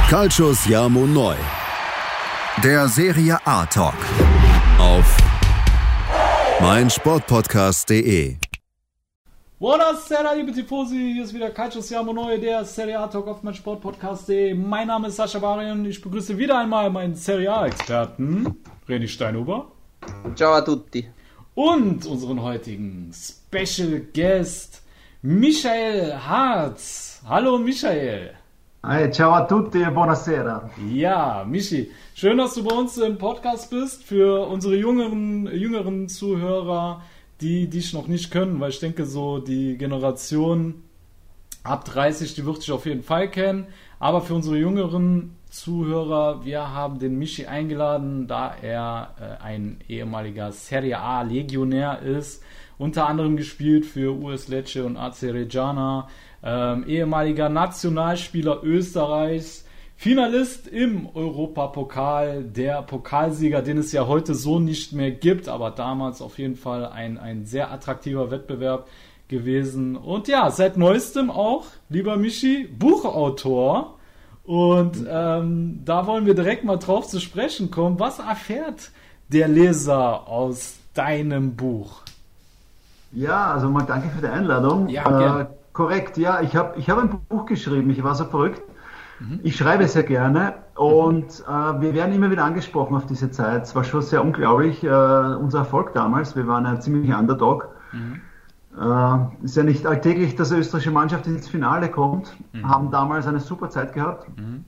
Calcio Siamo Noi. Der Serie A Talk. Auf meinsportpodcast.de. Buonasera, liebe Tifosi, hier ist wieder Calcio Siamo Noi, der Serie A Talk auf meinsportpodcast.de. Mein Name ist Sascha Barian, ich begrüße wieder einmal meinen Serie A-Experten, René Steinhuber. Ciao a tutti. Und unseren heutigen Special Guest, Michael Hartz. Hallo Michael. Hi, ciao a tutti e buonasera. Ja, Michi, schön, dass du bei uns im Podcast bist. Für unsere jüngeren Zuhörer, die dich noch nicht können, weil ich denke, so die Generation ab 30, die wird dich auf jeden Fall kennen. Aber für unsere jüngeren Zuhörer, wir haben den Michi eingeladen, da er ein ehemaliger Serie A Legionär ist, unter anderem gespielt für US Lecce und AC Reggiana, ehemaliger Nationalspieler Österreichs, Finalist im Europapokal, der Pokalsieger, den es ja heute so nicht mehr gibt, aber damals auf jeden Fall ein sehr attraktiver Wettbewerb gewesen. Und ja, seit neuestem auch, lieber Michi, Buchautor. Und da wollen wir direkt mal drauf zu sprechen kommen. Was erfährt der Leser aus deinem Buch? Ja, also mal danke für die Einladung. Ja, korrekt, ja, ich hab ein Buch geschrieben, ich war so verrückt. Ich schreibe sehr gerne und wir werden immer wieder angesprochen auf diese Zeit. Es war schon sehr unglaublich, unser Erfolg damals. Wir waren ein ziemlicher Underdog. Ist ja nicht alltäglich, dass eine österreichische Mannschaft ins Finale kommt. Haben damals eine super Zeit gehabt.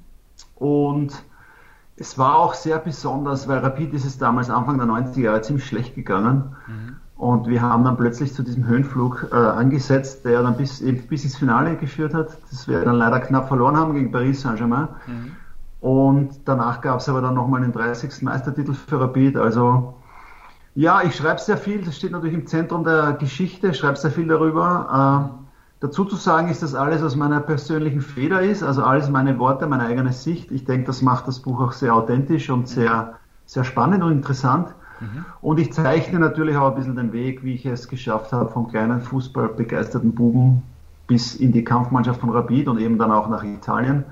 Und es war auch sehr besonders, weil Rapid ist es damals Anfang der 90er Jahre ziemlich schlecht gegangen. Und wir haben dann plötzlich zu diesem Höhenflug angesetzt, der dann bis ins Finale geführt hat. Das wir dann leider knapp verloren haben gegen Paris Saint-Germain. Und danach gab es aber dann nochmal den 30. Meistertitel für Rapid. Also ja, ich schreibe sehr viel. Das steht natürlich im Zentrum der Geschichte. Ich schreibe sehr viel darüber. Dazu zu sagen ist, dass alles aus meiner persönlichen Feder ist. Also alles meine Worte, meine eigene Sicht. Ich denke, das macht das Buch auch sehr authentisch und sehr, sehr spannend und interessant. Und ich zeichne natürlich auch ein bisschen den Weg, wie ich es geschafft habe, vom kleinen fußballbegeisterten Buben bis in die Kampfmannschaft von Rapid und eben dann auch nach Italien.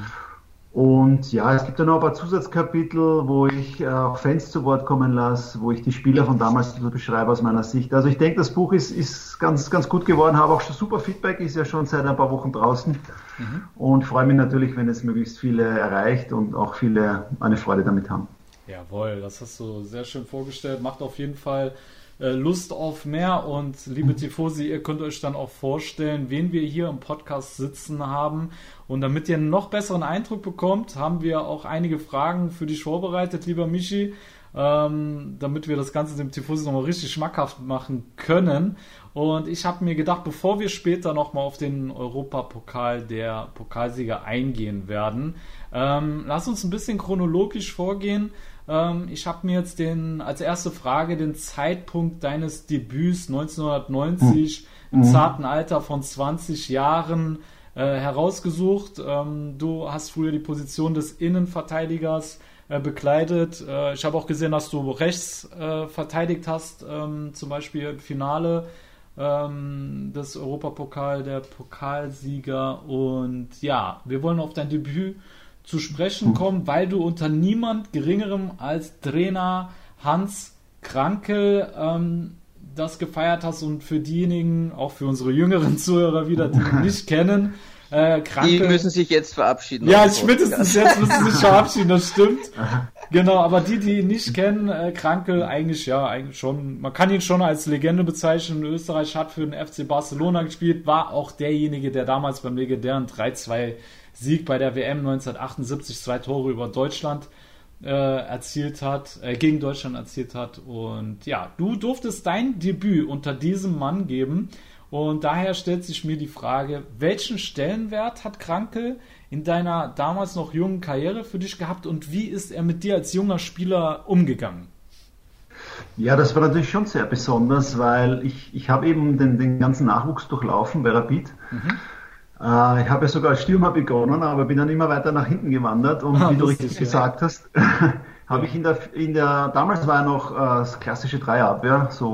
Und ja, es gibt dann noch ein paar Zusatzkapitel, wo ich auch Fans zu Wort kommen lasse, wo ich die Spieler von damals beschreibe aus meiner Sicht. Also ich denke, das Buch ist ganz, ganz gut geworden, habe auch schon super Feedback, ist ja schon seit ein paar Wochen draußen. Und freue mich natürlich, wenn es möglichst viele erreicht und auch viele eine Freude damit haben. Jawohl, das hast du sehr schön vorgestellt. Macht auf jeden Fall Lust auf mehr. Und liebe Tifosi, ihr könnt euch dann auch vorstellen, wen wir hier im Podcast sitzen haben. Und damit ihr einen noch besseren Eindruck bekommt, haben wir auch einige Fragen für dich vorbereitet, lieber Michi, damit wir das Ganze dem Tifosi nochmal richtig schmackhaft machen können. Und ich habe mir gedacht, bevor wir später nochmal auf den Europapokal der Pokalsieger eingehen werden, lass uns ein bisschen chronologisch vorgehen. Ich habe mir jetzt als erste Frage den Zeitpunkt deines Debüts 1990 im zarten Alter von 20 Jahren herausgesucht. Du hast früher die Position des Innenverteidigers bekleidet. Ich habe auch gesehen, dass du rechts verteidigt hast, zum Beispiel im Finale des Europapokal der Pokalsieger. Und ja, wir wollen auf dein Debüt zu sprechen kommen, weil du unter niemand Geringerem als Trainer Hans Krankl das gefeiert hast. Und für diejenigen, auch für unsere jüngeren Zuhörer wieder, die ihn nicht kennen, Krankl, die müssen sich jetzt verabschieden. Ja, spätestens jetzt müssen sie sich verabschieden, das stimmt. Genau, aber die ihn nicht kennen, Krankl eigentlich schon, man kann ihn schon als Legende bezeichnen. Österreich hat für den FC Barcelona gespielt, war auch derjenige, der damals beim legendären 3-2 Sieg bei der WM 1978 2 Tore über Deutschland gegen Deutschland erzielt hat. Und ja, du durftest dein Debüt unter diesem Mann geben. Und daher stellt sich mir die Frage, welchen Stellenwert hat Krankl in deiner damals noch jungen Karriere für dich gehabt und wie ist er mit dir als junger Spieler umgegangen? Ja, das war natürlich schon sehr besonders, weil ich habe eben den ganzen Nachwuchs durchlaufen bei Rapid. Ich habe ja sogar als Stürmer begonnen, aber bin dann immer weiter nach hinten gewandert und wie du richtig gesagt hast, habe ich damals war ja noch das klassische Dreierabwehr, so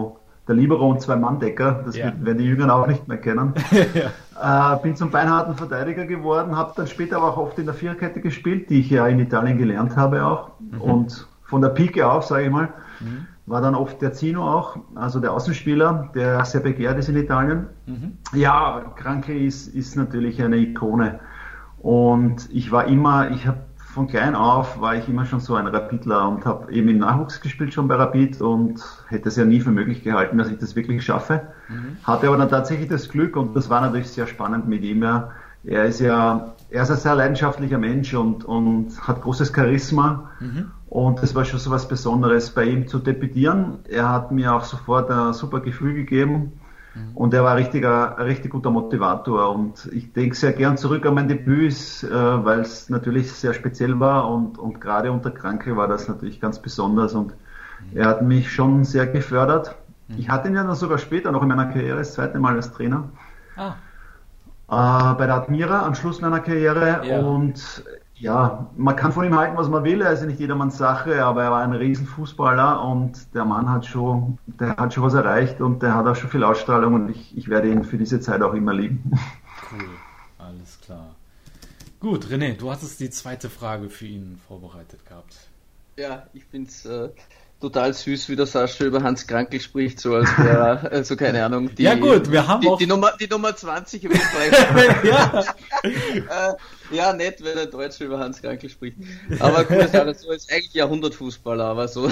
der Libero und Zwei-Mann-Decker, das werden die Jüngeren auch nicht mehr kennen. Bin zum beinharten Verteidiger geworden, habe dann später aber auch oft in der Viererkette gespielt, die ich ja in Italien gelernt habe auch. Und von der Pike auf, sage ich mal, war dann oft der Zino auch, also der Außenspieler, der sehr begehrt ist in Italien. Ja, Krankl ist natürlich eine Ikone. Und ich habe von klein auf war ich immer schon so ein Rapidler und habe eben im Nachwuchs gespielt schon bei Rapid und hätte es ja nie für möglich gehalten, dass ich das wirklich schaffe. Hatte aber dann tatsächlich das Glück und das war natürlich sehr spannend mit ihm. Ja. Er ist ein sehr leidenschaftlicher Mensch und hat großes Charisma und das war schon so was Besonderes bei ihm zu debütieren. Er hat mir auch sofort ein super Gefühl gegeben. Und er war ein richtig guter Motivator und ich denke sehr gern zurück an mein Debüt, weil es natürlich sehr speziell war und gerade unter Krankl war das natürlich ganz besonders und er hat mich schon sehr gefördert. Ich hatte ihn ja dann sogar später noch in meiner Karriere das zweite Mal als Trainer bei der Admira am Schluss meiner Karriere und ja, man kann von ihm halten, was man will, er ist ja nicht jedermanns Sache, aber er war ein Riesenfußballer und der Mann hat schon was erreicht und der hat auch schon viel Ausstrahlung und ich werde ihn für diese Zeit auch immer lieben. Cool, alles klar. Gut, René, du hattest die zweite Frage für ihn vorbereitet gehabt. Ja, ich finde es total süß, wie der Sascha über Hans Krankl spricht, so als wäre, also keine Ahnung. Ja gut, wir haben auch... Die Nummer 20 im Österreich. Ja, nett, wenn ein Deutscher über Hans Krankl spricht. Aber cool, so ist eigentlich Jahrhundertfußballer, aber so.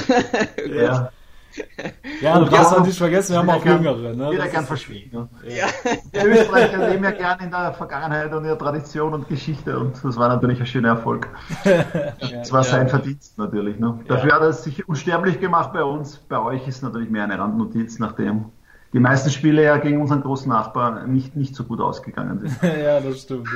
Ja, du darfst auch nicht vergessen, wir haben auch Jüngere. Ne? Jeder gern verschwiegen. Die Österreicher leben ja gern in der Vergangenheit und in der Tradition und Geschichte und das war natürlich ein schöner Erfolg. Das war sein Verdienst natürlich. Ne? Dafür hat er sich unsterblich gemacht bei uns. Bei euch ist natürlich mehr eine Randnotiz, nachdem die meisten Spiele ja gegen unseren großen Nachbar nicht so gut ausgegangen sind. Ja, das stimmt.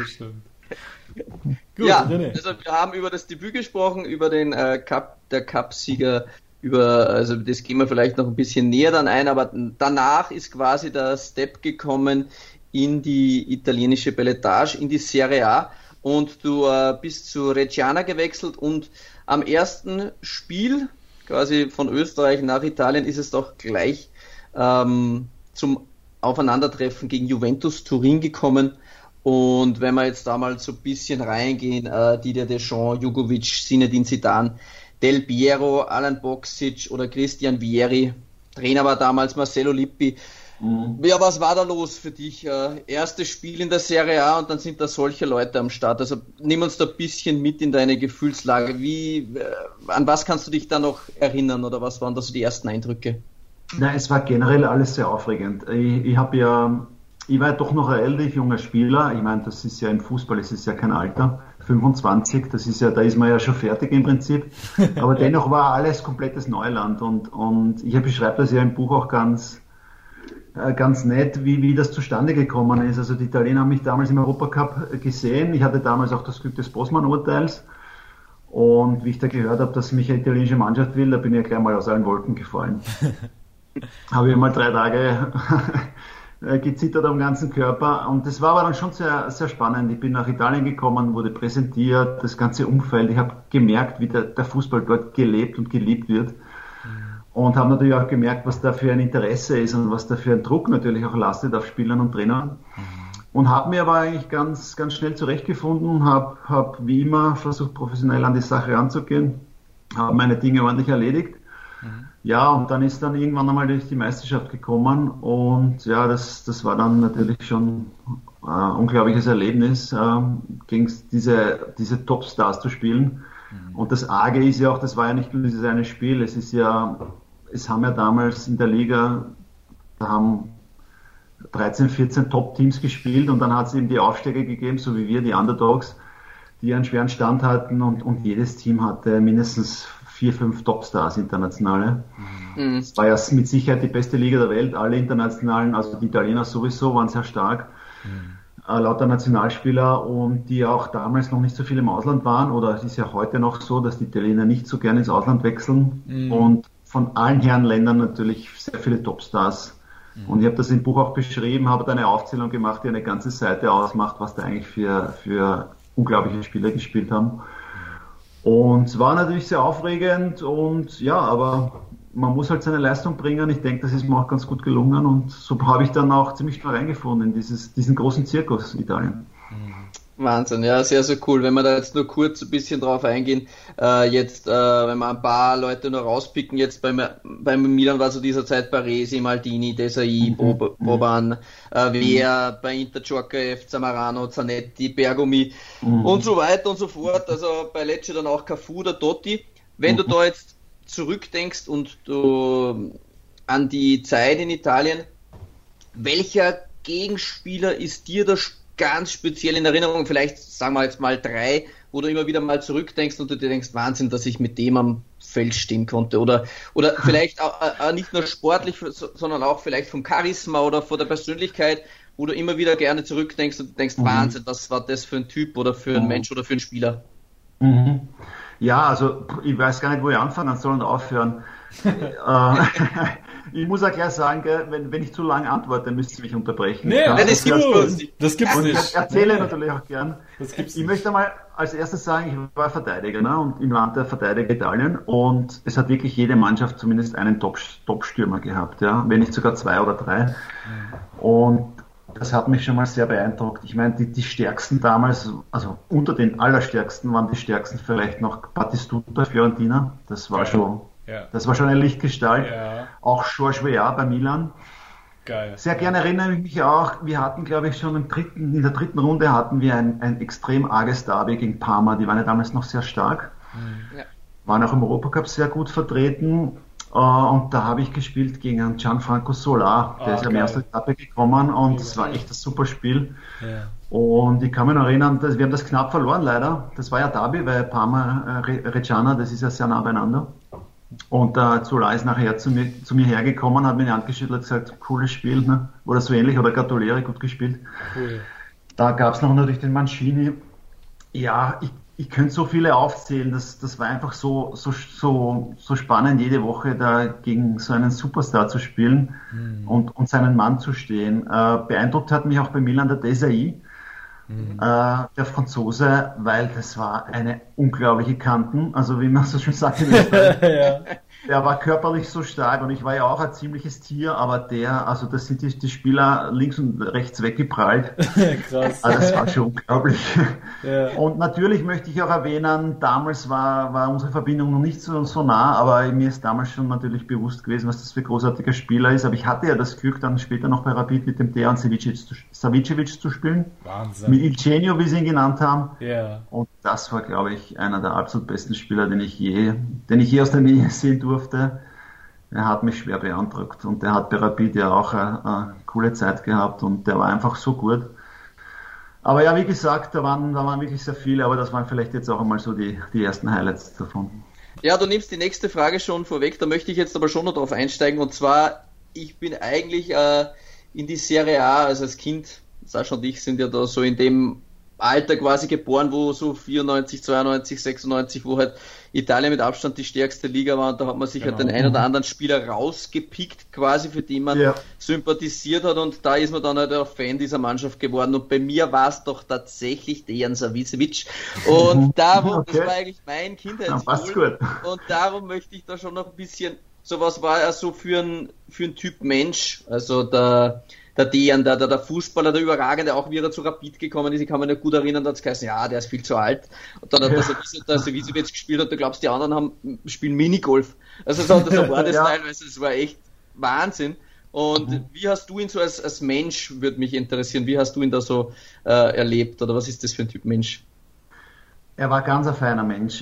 Gut, ja, also wir haben über das Debüt gesprochen, über den der Cup-Sieger, also das gehen wir vielleicht noch ein bisschen näher dann ein, aber danach ist quasi der Step gekommen in die italienische Beletage, in die Serie A und du bist zu Reggiana gewechselt und am ersten Spiel quasi von Österreich nach Italien ist es doch gleich zum Aufeinandertreffen gegen Juventus Turin gekommen. Und wenn wir jetzt da mal so ein bisschen reingehen, Didier Deschamps, Jugovic, Zinedine Zidane, Del Piero, Alan Boksic oder Christian Vieri, Trainer war damals Marcello Lippi. Ja, was war da los für dich? Erstes Spiel in der Serie A und dann sind da solche Leute am Start. Also nimm uns da ein bisschen mit in deine Gefühlslage. An was kannst du dich da noch erinnern oder was waren da so die ersten Eindrücke? Na, es war generell alles sehr aufregend. Ich war ja doch noch ein relativ junger Spieler. Ich meine, das ist ja im Fußball, es ist ja kein Alter. 25, da ist man ja schon fertig im Prinzip. Aber dennoch war alles komplettes Neuland. Und ich beschreibe das ja im Buch auch ganz nett, wie das zustande gekommen ist. Also die Italiener haben mich damals im Europacup gesehen. Ich hatte damals auch das Glück des Bosman-Urteils. Und wie ich da gehört habe, dass mich eine italienische Mannschaft will, da bin ich ja gleich mal aus allen Wolken gefallen. Habe ich mal 3 Tage gezittert am ganzen Körper und das war aber dann schon sehr, sehr spannend. Ich bin nach Italien gekommen, wurde präsentiert, das ganze Umfeld. Ich habe gemerkt, wie der Fußball dort gelebt und geliebt wird und habe natürlich auch gemerkt, was da für ein Interesse ist und was da für ein Druck natürlich auch lastet auf Spielern und Trainern. Und habe mir aber eigentlich ganz, ganz schnell zurechtgefunden, habe wie immer versucht, professionell an die Sache ranzugehen, habe meine Dinge ordentlich erledigt. Ja, und dann ist dann irgendwann einmal durch die Meisterschaft gekommen und ja, das war dann natürlich schon ein unglaubliches Erlebnis, gegen diese Topstars zu spielen. Und das Arge ist ja auch, das war ja nicht nur dieses eine Spiel, es haben ja damals in der Liga, da haben 13, 14 Top-Teams gespielt und dann hat es eben die Aufsteiger gegeben, so wie wir, die Underdogs, die einen schweren Stand hatten und jedes Team hatte mindestens 4, 5 Topstars internationale. Es war ja mit Sicherheit die beste Liga der Welt. Alle internationalen, also die Italiener sowieso, waren sehr stark. Lauter Nationalspieler und die auch damals noch nicht so viel im Ausland waren. Oder es ist ja heute noch so, dass die Italiener nicht so gerne ins Ausland wechseln. Und von allen Herrenländern natürlich sehr viele Topstars. Und ich habe das im Buch auch beschrieben, habe da eine Aufzählung gemacht, die eine ganze Seite ausmacht, was da eigentlich für unglaubliche Spieler gespielt haben. Und es war natürlich sehr aufregend und ja, aber man muss halt seine Leistung bringen. Ich denke, das ist mir auch ganz gut gelungen und so habe ich dann auch ziemlich schnell reingefunden in diesen großen Zirkus Italien. Wahnsinn, ja, sehr, sehr cool. Wenn wir da jetzt nur kurz ein bisschen drauf eingehen, wenn wir ein paar Leute nur rauspicken, jetzt beim Milan war so dieser Zeit Baresi, Maldini, Desailly, Boban, Wehr, bei Inter Djorkaeff, Zamorano, Zanetti, Bergomi und so weiter und so fort. Also bei Lecce dann auch Cafu oder Totti. Wenn du da jetzt zurückdenkst und du an die Zeit in Italien, welcher Gegenspieler ist dir da ganz speziell in Erinnerung? Vielleicht sagen wir jetzt mal 3, wo du immer wieder mal zurückdenkst und du dir denkst, Wahnsinn, dass ich mit dem am Feld stehen konnte. Oder vielleicht auch nicht nur sportlich, sondern auch vielleicht vom Charisma oder von der Persönlichkeit, wo du immer wieder gerne zurückdenkst und denkst, Wahnsinn, was war das für ein Typ oder für ein Mensch oder für ein Spieler? Ja, also ich weiß gar nicht, wo ich anfangen soll und aufhören. Ich muss auch gleich sagen, wenn ich zu lange antworte, müsst ihr mich unterbrechen. Nee, das gibt's nicht. Ich erzähle natürlich auch gern. Ich möchte mal als erstes sagen, ich war Verteidiger, ne, und im Land der Verteidiger Italien, und es hat wirklich jede Mannschaft zumindest einen Top-Stürmer gehabt, ja, wenn nicht sogar 2 oder 3. Und das hat mich schon mal sehr beeindruckt. Ich meine, die Stärksten damals, also unter den Allerstärksten waren die Stärksten vielleicht noch Battistuta, Fiorentina. Das war schon eine Lichtgestalt. Ja. Auch George Weah bei Milan. Geil. Sehr gerne erinnere ich mich auch, wir hatten, glaube ich, schon in der dritten Runde hatten wir ein extrem arges Derby gegen Parma. Die waren ja damals noch sehr stark. Ja. Waren auch im Europacup sehr gut vertreten. Und da habe ich gespielt gegen einen Gianfranco Solar, der ist am ersten Etappe gekommen und es war echt ein super Spiel. Ja. Und ich kann mich noch erinnern, wir haben das knapp verloren leider. Das war ja Derby, weil Parma, Reggiana, das ist ja sehr nah beieinander. Und Solar ist nachher zu mir hergekommen, hat mir die Hand geschüttelt und gesagt, cooles Spiel, ne? Oder so ähnlich, oder gratuliere, gut gespielt. Cool. Da gab es noch natürlich den Mancini. Ja, ich könnte so viele aufzählen, das war einfach so spannend, jede Woche da gegen so einen Superstar zu spielen und seinen Mann zu stehen. Beeindruckt hat mich auch bei Milan der Desailly, der Franzose, weil das war eine unglaubliche Kanten, also wie man so schön sagt in Österreich. Ja. Der war körperlich so stark und ich war ja auch ein ziemliches Tier, aber das sind die Spieler links und rechts weggeprallt. Krass. Also das war schon unglaublich. Ja. Und natürlich möchte ich auch erwähnen, damals war unsere Verbindung noch nicht so nah, aber mir ist damals schon natürlich bewusst gewesen, was das für ein großartiger Spieler ist. Aber ich hatte ja das Glück, dann später noch bei Rapid mit dem Dejan Savicevic zu spielen. Wahnsinn. Mit Il Genio, wie sie ihn genannt haben. Ja. Und das war, glaube ich, einer der absolut besten Spieler, den ich je aus der Nähe sehen durfte. Er hat mich schwer beeindruckt und der hat bei Rapid ja auch eine coole Zeit gehabt und der war einfach so gut. Aber ja, wie gesagt, da waren wirklich sehr viele, aber das waren vielleicht jetzt auch einmal so die ersten Highlights davon. Ja, du nimmst die nächste Frage schon vorweg, da möchte ich jetzt aber schon noch drauf einsteigen, und zwar, ich bin eigentlich in die Serie A, also als Kind, Sascha und ich sind ja da so in dem Alter quasi geboren, wo so 94, 92, 96, wo halt Italien mit Abstand die stärkste Liga war, und da hat man sich halt den einen oder anderen Spieler rausgepickt quasi, für den man sympathisiert hat, und da ist man dann halt auch Fan dieser Mannschaft geworden, und bei mir war es doch tatsächlich Dejan Savicevic, und darum, das war eigentlich mein Kindheitsidol, und darum möchte ich da schon noch ein bisschen, so was war er so für ein Typ Mensch, also der Dejan, der Fußballer, der Überragende, auch wie er zu Rapid gekommen ist, ich kann mich nicht gut erinnern, da hat es geheißen, ja, der ist viel zu alt. Und dann hat der Savicevic gespielt, und du glaubst, die anderen spielen Minigolf. Also so war das teilweise, das war echt Wahnsinn. Und wie hast du ihn so als Mensch, würde mich interessieren, wie hast du ihn da so erlebt, oder was ist das für ein Typ Mensch? Er war ganz ein feiner Mensch.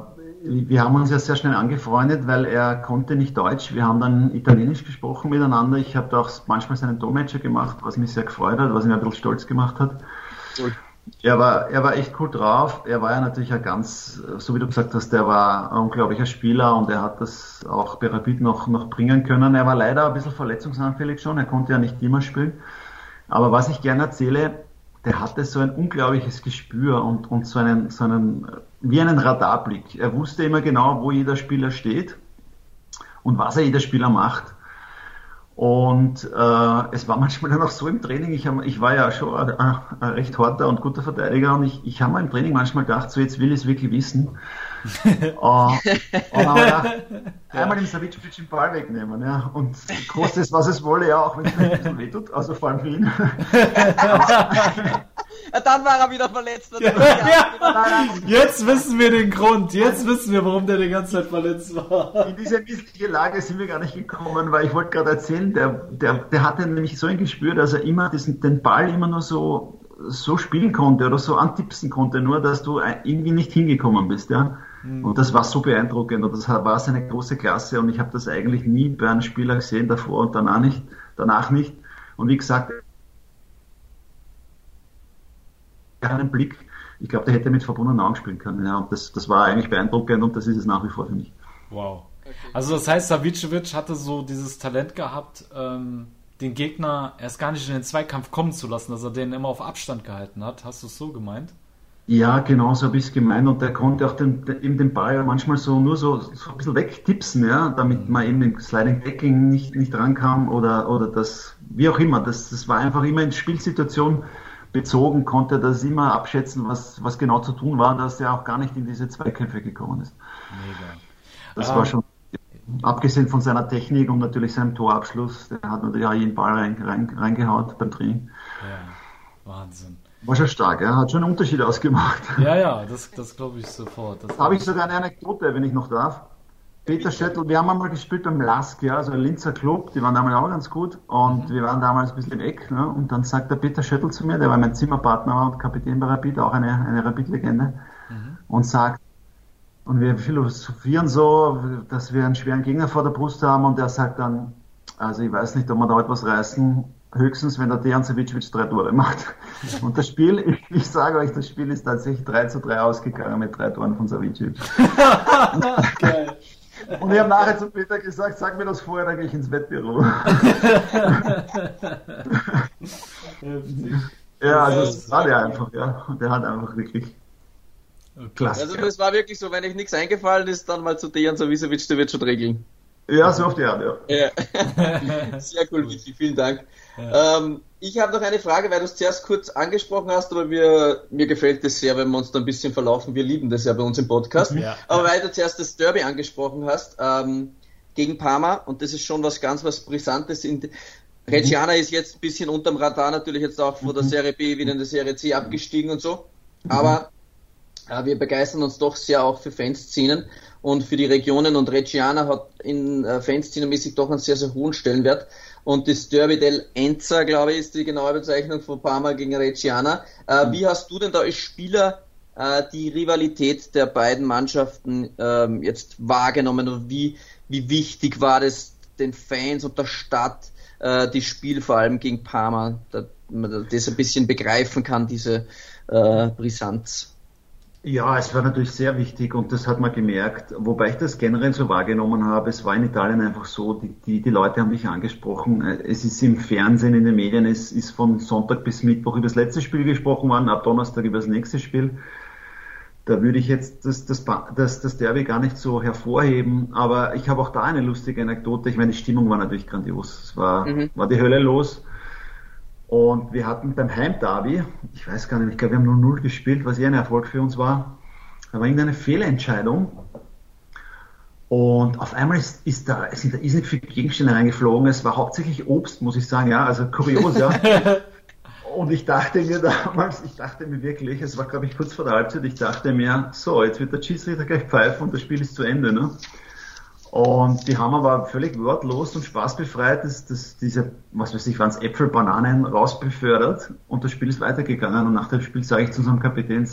Wir haben uns ja sehr schnell angefreundet, weil er konnte nicht Deutsch. Wir haben dann Italienisch gesprochen miteinander. Ich habe da auch manchmal seinen Dolmetscher gemacht, was mich sehr gefreut hat, was mich ein bisschen stolz gemacht hat. Cool. Er war echt cool drauf. Er war ja natürlich ein ganz, so wie du gesagt hast, der war ein unglaublicher Spieler, und er hat das auch bei Rapid noch bringen können. Er war leider ein bisschen verletzungsanfällig schon. Er konnte ja nicht immer spielen. Aber was ich gerne erzähle, der hatte so ein unglaubliches Gespür und so einen wie einen Radarblick. Er wusste immer genau, wo jeder Spieler steht und was jeder Spieler macht. Und es war manchmal dann auch so im Training, ich war ja schon ein recht harter und guter Verteidiger, und ich habe mir im Training manchmal gedacht, so jetzt will ich es wirklich wissen. Und aber einmal dem Savicevic den Ball wegnehmen, ja. Und kostet es, was es wolle, ja, auch wenn es ein bisschen wehtut, also vor allem für ihn. Dann war er wieder verletzt. Jetzt wissen wir den Grund. Jetzt wissen wir, warum der die ganze Zeit verletzt war. In diese missliche Lage sind wir gar nicht gekommen, weil ich wollte gerade erzählen, der hatte nämlich so ein Gespür, dass er immer den Ball immer nur so spielen konnte oder so antipsen konnte, nur dass du irgendwie nicht hingekommen bist, ja. Und das war so beeindruckend und das war seine große Klasse und ich habe das eigentlich nie bei einem Spieler gesehen, davor und danach nicht. Und wie gesagt, einen Blick, ich glaube, der hätte mit verbundenen Augen spielen können, ja. Und das war eigentlich beeindruckend und das ist es nach wie vor für mich. Wow. Also das heißt, Savicevic hatte so dieses Talent gehabt, den Gegner erst gar nicht in den Zweikampf kommen zu lassen, dass er den immer auf Abstand gehalten hat. Hast du es so gemeint? Ja, genau so habe ich es gemeint und der konnte auch den Ball manchmal so ein bisschen wegtipsen, ja, damit man eben im Sliding Tackling nicht rankam oder das, wie auch immer, das war einfach immer in Spielsituation bezogen, konnte das immer abschätzen, was genau zu tun war, dass er auch gar nicht in diese Zweikämpfe gekommen ist. Mega. Das war schon, abgesehen von seiner Technik und natürlich seinem Torabschluss, der hat natürlich auch jeden Ball reingehaut beim Training. Ja, Wahnsinn. War schon stark, er hat schon einen Unterschied ausgemacht. Ja, das glaube ich sofort. Da habe ich sogar eine Anekdote, wenn ich noch darf. Peter Schöttl, wir haben einmal gespielt beim Lask, ja, also ein Linzer Club, die waren damals auch ganz gut und wir waren damals ein bisschen im Eck, ne, und dann sagt der Peter Schöttl zu mir, der war mein Zimmerpartner und Kapitän bei Rapid, auch eine Rapid-Legende, und sagt, und wir philosophieren so, dass wir einen schweren Gegner vor der Brust haben und der sagt dann, also ich weiß nicht, ob wir da etwas reißen, höchstens, wenn der Dejan Savicevic 3 Tore macht. Und das Spiel, ich sage euch, das Spiel ist tatsächlich 3-3 ausgegangen mit 3 Toren von Savicevic. Geil. Und ich habe nachher zu Peter gesagt, sag mir das vorher, dann gehe ich ins Wettbüro. Ja, also das war der einfach, ja. Und der hat einfach wirklich klasse. Also das war wirklich so, wenn euch nichts eingefallen ist, dann mal zu Dejan Savicevic, der wird schon regeln. Ja, so auf die Art, ja. Sehr cool, Michi, vielen Dank. Ja. Ich habe noch eine Frage, weil du es zuerst kurz angesprochen hast, aber mir gefällt es sehr, wenn wir uns da ein bisschen verlaufen. Wir lieben das ja bei uns im Podcast. Ja. Aber weil du zuerst das Derby angesprochen hast, gegen Parma, und das ist schon was Brisantes. Reggiana ist jetzt ein bisschen unterm Radar, natürlich jetzt auch vor der Serie B wieder in der Serie C abgestiegen und so. Aber wir begeistern uns doch sehr auch für Fanszenen und für die Regionen, und Reggiana hat in Fanszene-mäßig doch einen sehr, sehr hohen Stellenwert. Und das Derby del Enza, glaube ich, ist die genaue Bezeichnung von Parma gegen Reggiana. Wie hast du denn da als Spieler die Rivalität der beiden Mannschaften jetzt wahrgenommen und wie wichtig war das den Fans und der Stadt, das Spiel vor allem gegen Parma, dass man das ein bisschen begreifen kann, diese Brisanz? Ja, es war natürlich sehr wichtig und das hat man gemerkt, wobei ich das generell so wahrgenommen habe. Es war in Italien einfach so, die Leute haben mich angesprochen. Es ist im Fernsehen, in den Medien, es ist von Sonntag bis Mittwoch über das letzte Spiel gesprochen worden, ab Donnerstag über das nächste Spiel. Da würde ich jetzt das Derby gar nicht so hervorheben, aber ich habe auch da eine lustige Anekdote. Ich meine, die Stimmung war natürlich grandios. Es war die Hölle los. Und wir hatten beim Heimderby, ich weiß gar nicht, ich glaube, wir haben 0-0 gespielt, was ein Erfolg für uns war. Da war irgendeine Fehlentscheidung. Und auf einmal sind da irrsinnig viele Gegenstände reingeflogen. Es war hauptsächlich Obst, muss ich sagen, ja, also kurios, ja. Und ich dachte mir wirklich, es war, glaube ich, kurz vor der Halbzeit, ich dachte mir, so, jetzt wird der Schiedsrichter gleich pfeifen und das Spiel ist zu Ende, ne? Und die haben aber völlig wortlos und spaßbefreit diese, was weiß ich, waren es Äpfel, Bananen rausbefördert und das Spiel ist weitergegangen. Und nach dem Spiel sage ich zu unserem Kapitän,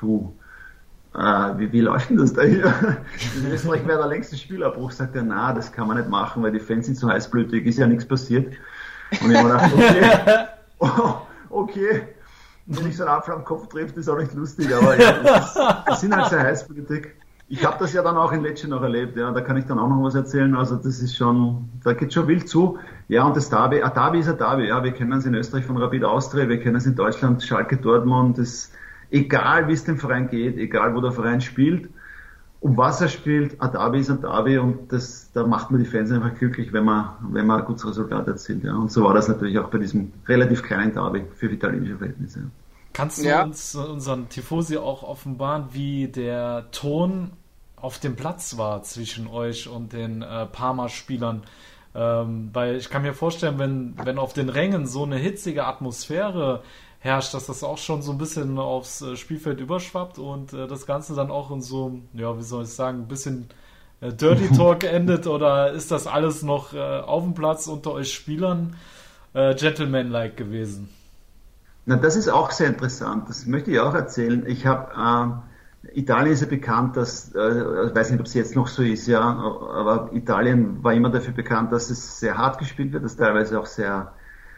wie läuft denn das da hier? In Österreich wäre der längste Spielabbruch. Sagt er, na, das kann man nicht machen, weil die Fans sind so heißblütig, ist ja nichts passiert. Und ich habe gedacht, okay, wenn ich so einen Apfel am Kopf treffe, ist auch nicht lustig, aber ja, das sind halt sehr heißblütig. Ich habe das ja dann auch in Lecce noch erlebt, ja, da kann ich dann auch noch was erzählen, also das ist schon, da geht schon wild zu. Ja, und das Derby, ein Derby ist ein Derby, ja, wir kennen es in Österreich von Rapid Austria, wir kennen es in Deutschland, Schalke Dortmund, egal wie es dem Verein geht, egal wo der Verein spielt, um was er spielt, ein Derby ist ein Derby und da macht man die Fans einfach glücklich, wenn man ein gutes Resultat erzielt, ja, und so war das natürlich auch bei diesem relativ kleinen Derby für italienische Verhältnisse. Kannst du uns, unseren Tifosi, auch offenbaren, wie der Ton auf dem Platz war zwischen euch und den Parma-Spielern. Weil ich kann mir vorstellen, wenn auf den Rängen so eine hitzige Atmosphäre herrscht, dass das auch schon so ein bisschen aufs Spielfeld überschwappt und das Ganze dann auch in so, ja, wie soll ich sagen, ein bisschen Dirty Talk endet, oder ist das alles noch auf dem Platz unter euch Spielern gentlemanlike gewesen? Na, das ist auch sehr interessant. Das möchte ich auch erzählen. Ich habe Italien ist ja bekannt, dass, ich weiß nicht, ob es jetzt noch so ist, ja, aber Italien war immer dafür bekannt, dass es sehr hart gespielt wird, dass teilweise auch sehr,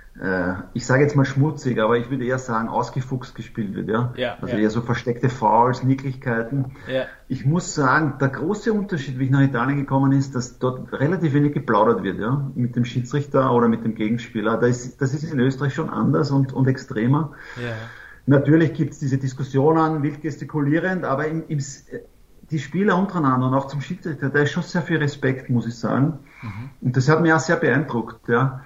ich sage jetzt mal schmutzig, aber ich würde eher sagen ausgefuchst gespielt wird, ja. Also eher so versteckte Fouls, Nicklichkeiten. Ja. Ich muss sagen, der große Unterschied, wie ich nach Italien gekommen ist, dass dort relativ wenig geplaudert wird, ja, mit dem Schiedsrichter oder mit dem Gegenspieler. Das ist in Österreich schon anders und extremer. Ja. Natürlich gibt es diese Diskussionen, wild gestikulierend, aber die Spieler untereinander und auch zum Schiedsrichter, da ist schon sehr viel Respekt, muss ich sagen. Und das hat mich auch sehr beeindruckt. Ja.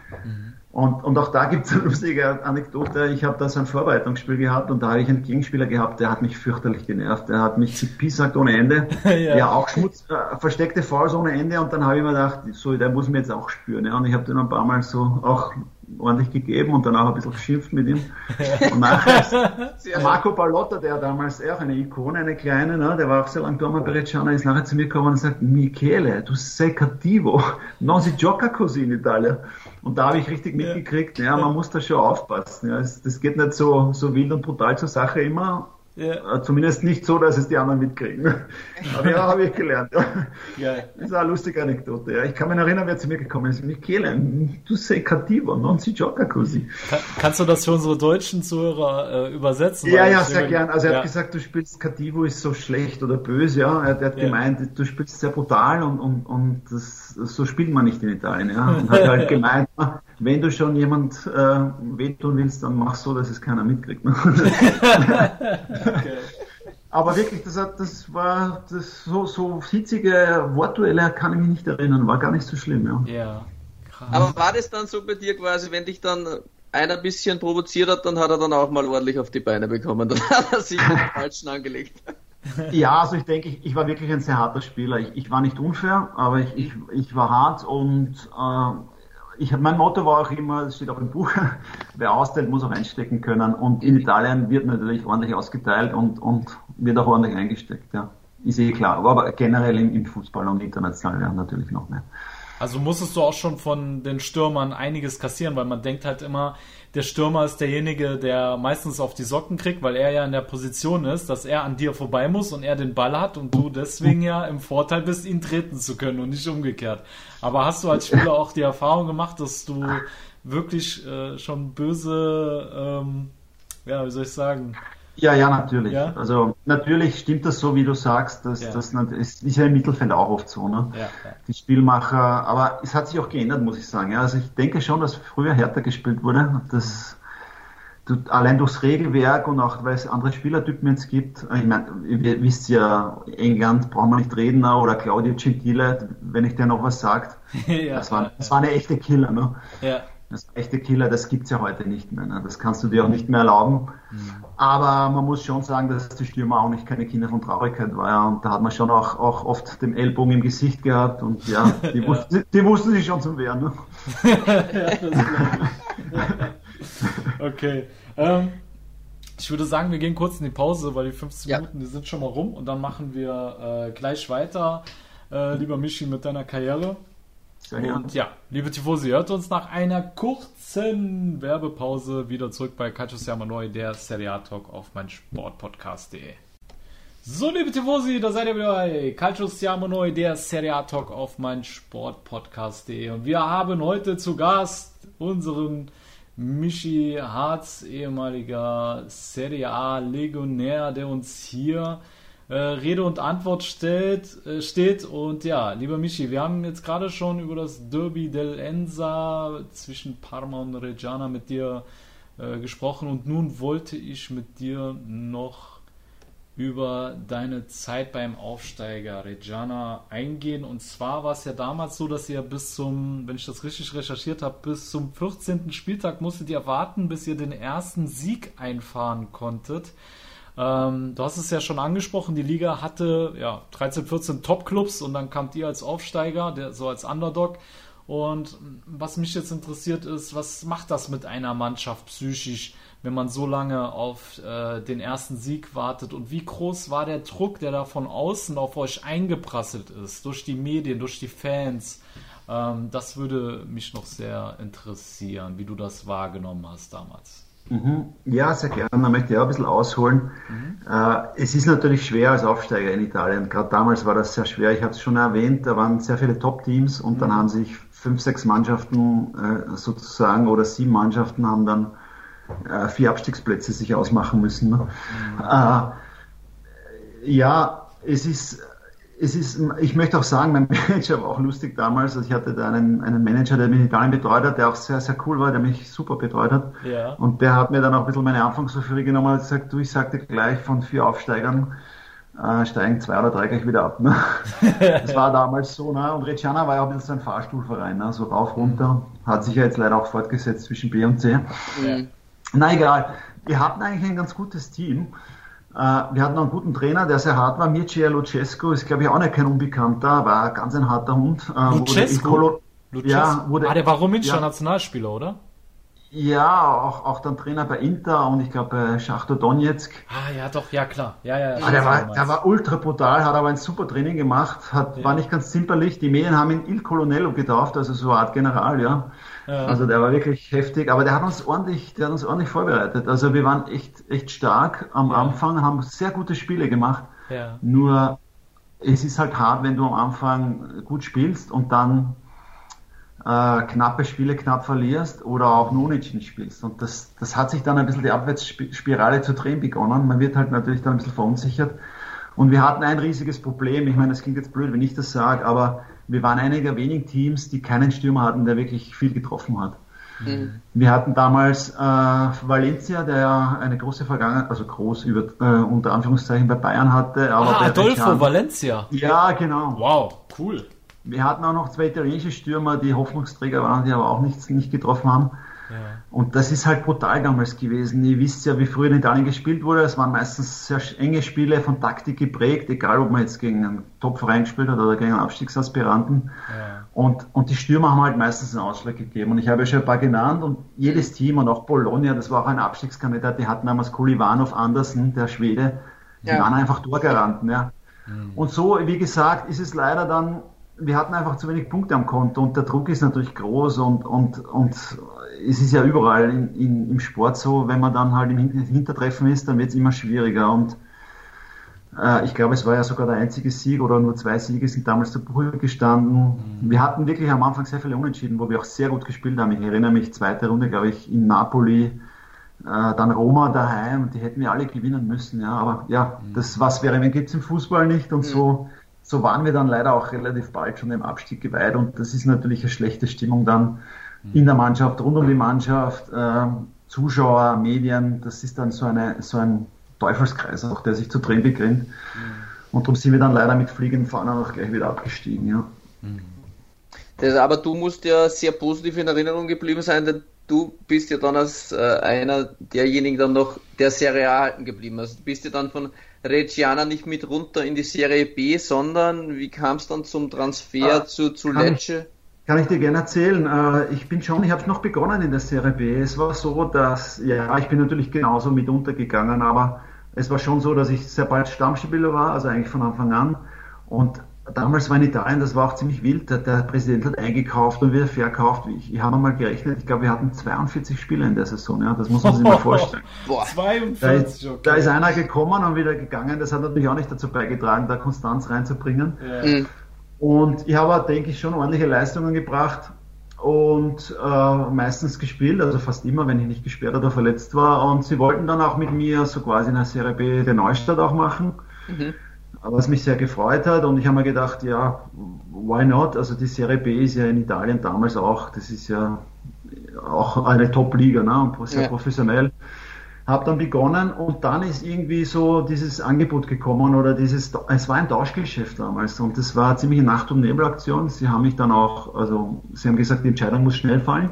Und auch da gibt es eine lustige Anekdote. Ich habe da so ein Vorbereitungsspiel gehabt und da habe ich einen Gegenspieler gehabt, der hat mich fürchterlich genervt. Der hat mich gepiesackt ohne Ende. Ja, auch versteckte Fouls ohne Ende. Und dann habe ich mir gedacht, so, der muss mir jetzt auch spüren. Ja. Und ich habe den ein paar Mal so auch ordentlich gegeben und danach ein bisschen geschimpft mit ihm. Und nachher Marco Pallotta, der damals auch eine Ikone, eine kleine, ne, der war auch sehr lange Dorma Berecciana, ist nachher zu mir gekommen und sagt, Michele, tu sei cattivo, non si gioca così in Italia. Und da habe ich richtig mitgekriegt, ja, man muss da schon aufpassen. Ja. Das geht nicht so wild und brutal zur Sache immer. Ja. Zumindest nicht so, dass es die anderen mitkriegen. Aber ja, habe ich gelernt. Ja. Das ist eine lustige Anekdote. Ja. Ich kann mich erinnern, wer zu mir gekommen ist. Michele, tu sei cattivo, non si gioca così. Kannst du das für unsere deutschen Zuhörer übersetzen? Ja, sehr gern. Also er hat gesagt, du spielst cattivo ist so schlecht oder böse. Ja. Er hat gemeint, du spielst sehr brutal und so spielt man nicht in Italien. Ja. Und hat halt gemeint, wenn du schon jemand wehtun willst, dann mach so, dass es keiner mitkriegt. Okay. Aber wirklich, das war so hitzige Wortduelle, kann ich mich nicht erinnern, war gar nicht so schlimm. Ja. Krass. Aber war das dann so bei dir quasi, wenn dich dann einer ein bisschen provoziert hat, dann hat er dann auch mal ordentlich auf die Beine bekommen, dann hat er sich den Falschen angelegt? Ja, also ich denke, ich war wirklich ein sehr harter Spieler. Ich war nicht unfair, aber ich war hart und mein Motto war auch immer, es steht auch im Buch, wer austeilt, muss auch einstecken können. Und in Italien wird natürlich ordentlich ausgeteilt und wird auch ordentlich eingesteckt. Ja. Ist klar. Aber generell im Fußball und international ja, natürlich noch mehr. Also musstest du auch schon von den Stürmern einiges kassieren, weil man denkt halt immer, der Stürmer ist derjenige, der meistens auf die Socken kriegt, weil er ja in der Position ist, dass er an dir vorbei muss und er den Ball hat und du deswegen ja im Vorteil bist, ihn treten zu können und nicht umgekehrt. Aber hast du als Spieler auch die Erfahrung gemacht, dass du wirklich schon böse, wie soll ich sagen? Ja, natürlich. Ja? Also natürlich stimmt das so, wie du sagst, das ist ja im Mittelfeld auch oft so, ne? Ja. Die Spielmacher, aber es hat sich auch geändert, muss ich sagen. Ja, also ich denke schon, dass früher härter gespielt wurde, allein durchs Regelwerk und auch weil es andere Spielertypen jetzt gibt. Ich meine, ihr wisst ja, England brauchen wir nicht reden, oder Claudio Gentile, wenn ich dir noch was sagt. Das war eine echte Killer, ne? Ja. Das echte Killer, das gibt's ja heute nicht mehr. Ne? Das kannst du dir auch nicht mehr erlauben. Aber man muss schon sagen, dass die Stürmer auch nicht keine Kinder von Traurigkeit war. Ja? Und da hat man schon auch oft den Ellbogen im Gesicht gehabt. Und ja, die wussten sich schon zum Wehren. Ne? Das glaube ich. Okay. Ich würde sagen, wir gehen kurz in die Pause, weil die 15 Minuten, die sind schon mal rum. Und dann machen wir gleich weiter, lieber Michi, mit deiner Karriere. Und ja, liebe Tifosi, hört uns nach einer kurzen Werbepause wieder zurück bei Calcio Siamo Noi, der Serie A Talk auf meinsportpodcast.de. So, liebe Tifosi, da seid ihr wieder bei Calcio Siamo Noi, der Serie A Talk auf meinsportpodcast.de. Und wir haben heute zu Gast unseren Michi Hartz, ehemaliger Serie A Legionär, der uns hier Rede und Antwort steht. Und ja, lieber Michi, wir haben jetzt gerade schon über das Derby dell'Enza zwischen Parma und Reggiana mit dir gesprochen und nun wollte ich mit dir noch über deine Zeit beim Aufsteiger Reggiana eingehen. Und zwar war es ja damals so, dass ihr bis zum, wenn ich das richtig recherchiert habe, bis zum 14. Spieltag musstet ihr warten, bis ihr den ersten Sieg einfahren konntet. Du hast es ja schon angesprochen, die Liga hatte 13, 14 Top-Clubs und dann kamt ihr als Aufsteiger, so als Underdog. Und was mich jetzt interessiert ist, was macht das mit einer Mannschaft psychisch, wenn man so lange auf den ersten Sieg wartet? Und wie groß war der Druck, der da von außen auf euch eingeprasselt ist, durch die Medien, durch die Fans? Das würde mich noch sehr interessieren, wie du das wahrgenommen hast damals. Ja, sehr gerne. Da möchte ich auch ein bisschen ausholen. Es ist natürlich schwer als Aufsteiger in Italien. Gerade damals war das sehr schwer. Ich habe es schon erwähnt, da waren sehr viele Top-Teams und dann haben sich 5, 6 Mannschaften sozusagen oder 7 Mannschaften haben dann 4 Abstiegsplätze sich ausmachen müssen. Ne? Ich möchte auch sagen, mein Manager war auch lustig damals. Also ich hatte da einen Manager, der mich in Italien betreut hat, der auch sehr, sehr cool war, der mich super betreut hat. Ja. Und der hat mir dann auch ein bisschen meine Anfangseuphorie genommen und gesagt, ich sagte gleich, von 4 Aufsteigern steigen 2 oder 3 gleich wieder ab. Ne? Das war damals so. Ne? Und Reggiana war ja auch ein bisschen so ein Fahrstuhlverein, ne? So rauf, runter. Hat sich ja jetzt leider auch fortgesetzt zwischen B und C. Ja. Na egal, wir hatten eigentlich ein ganz gutes Team. Wir hatten noch einen guten Trainer, der sehr hart war. Mircea Lucescu ist, glaube ich, auch nicht kein Unbekannter, war ganz ein harter Hund. Lucescu? Der war rumänischer Nationalspieler, oder? Ja, auch dann Trainer bei Inter und ich glaube bei Schachtar Donetsk. Ja, doch, ja klar. Ja, der war ultra brutal, hat aber ein super Training gemacht, war nicht ganz zimperlich. Die Medien haben ihn Il Colonnello getauft, also so eine Art General, ja. Also der war wirklich heftig, aber der hat uns ordentlich vorbereitet. Also wir waren echt stark am Anfang, haben sehr gute Spiele gemacht. Ja. Nur es ist halt hart, wenn du am Anfang gut spielst und dann knappe Spiele knapp verlierst oder auch nur nicht spielst. Und das hat sich dann ein bisschen die Abwärtsspirale zu drehen begonnen. Man wird halt natürlich dann ein bisschen verunsichert. Und wir hatten ein riesiges Problem. Ich meine, das klingt jetzt blöd, wenn ich das sage, aber wir waren einer der wenigen Teams, die keinen Stürmer hatten, der wirklich viel getroffen hat. Wir hatten damals Valencia, der eine große Vergangenheit, also groß unter Anführungszeichen bei Bayern hatte. Aber Adolfo Valencia. Ja, genau. Wow, cool. Wir hatten auch noch 2 italienische Stürmer, die Hoffnungsträger waren, die aber auch nicht getroffen haben. Ja. Und das ist halt brutal damals gewesen. Ihr wisst ja, wie früher in Italien gespielt wurde. Es waren meistens sehr enge Spiele, von Taktik geprägt, egal ob man jetzt gegen einen Top-Verein gespielt hat oder gegen einen Abstiegsaspiranten. Ja. Und die Stürmer haben halt meistens einen Ausschlag gegeben. Und ich habe ja schon ein paar genannt und jedes Team und auch Bologna, das war auch ein Abstiegskandidat, die hatten damals Kulivanov, Andersen, der Schwede, die waren einfach Torgaranten. Ja. Und so, wie gesagt, ist es leider dann, wir hatten einfach zu wenig Punkte am Konto und der Druck ist natürlich groß und es ist ja überall im Sport so, wenn man dann halt im Hintertreffen ist, dann wird es immer schwieriger und ich glaube, es war ja sogar der einzige Sieg oder nur 2 Siege sind damals zu Buche gestanden. Wir hatten wirklich am Anfang sehr viele Unentschieden, wo wir auch sehr gut gespielt haben. Ich erinnere mich, 2. Runde, glaube ich, in Napoli, dann Roma daheim, die hätten wir alle gewinnen müssen. Ja, aber ja, das was wäre, wenn gibt es im Fußball nicht und so waren wir dann leider auch relativ bald schon dem Abstieg geweiht und das ist natürlich eine schlechte Stimmung dann in der Mannschaft, rund um die Mannschaft, Zuschauer, Medien, das ist dann so ein Teufelskreis auch, der sich zu drehen beginnt. Und darum sind wir dann leider mit fliegenden Fahnen auch gleich wieder abgestiegen. Ja. Aber du musst ja sehr positiv in Erinnerung geblieben sein, denn du bist ja dann als einer derjenigen dann noch der Serie A halten geblieben. Also du bist ja dann von Reggiana nicht mit runter in die Serie B, sondern wie kam es dann zum Transfer zu Lecce? Kann ich dir gerne erzählen. Ich habe noch begonnen in der Serie B. Es war so, dass, ich bin natürlich genauso mit untergegangen, aber es war schon so, dass ich sehr bald Stammspieler war, also eigentlich von Anfang an. Und damals war in Italien, das war auch ziemlich wild, der Präsident hat eingekauft und wieder verkauft. Ich habe mal gerechnet, ich glaube, wir hatten 42 Spieler in der Saison, ja, das muss man sich mal vorstellen. 42, okay. Da ist einer gekommen und wieder gegangen, das hat natürlich auch nicht dazu beigetragen, da Konstanz reinzubringen. Ja. Und ich habe, denke ich, schon ordentliche Leistungen gebracht und meistens gespielt, also fast immer, wenn ich nicht gesperrt oder verletzt war. Und sie wollten dann auch mit mir so quasi in der Serie B den Neustart auch machen. Was mich sehr gefreut hat und ich habe mir gedacht, ja, why not? Also die Serie B ist ja in Italien damals auch, das ist ja auch eine Top-Liga, ne? Und sehr professionell. Habe dann begonnen und dann ist irgendwie so dieses Angebot gekommen oder es war ein Tauschgeschäft damals und das war ziemlich eine Nacht- und Nebelaktion. Sie haben mich dann auch, also sie haben gesagt, die Entscheidung muss schnell fallen.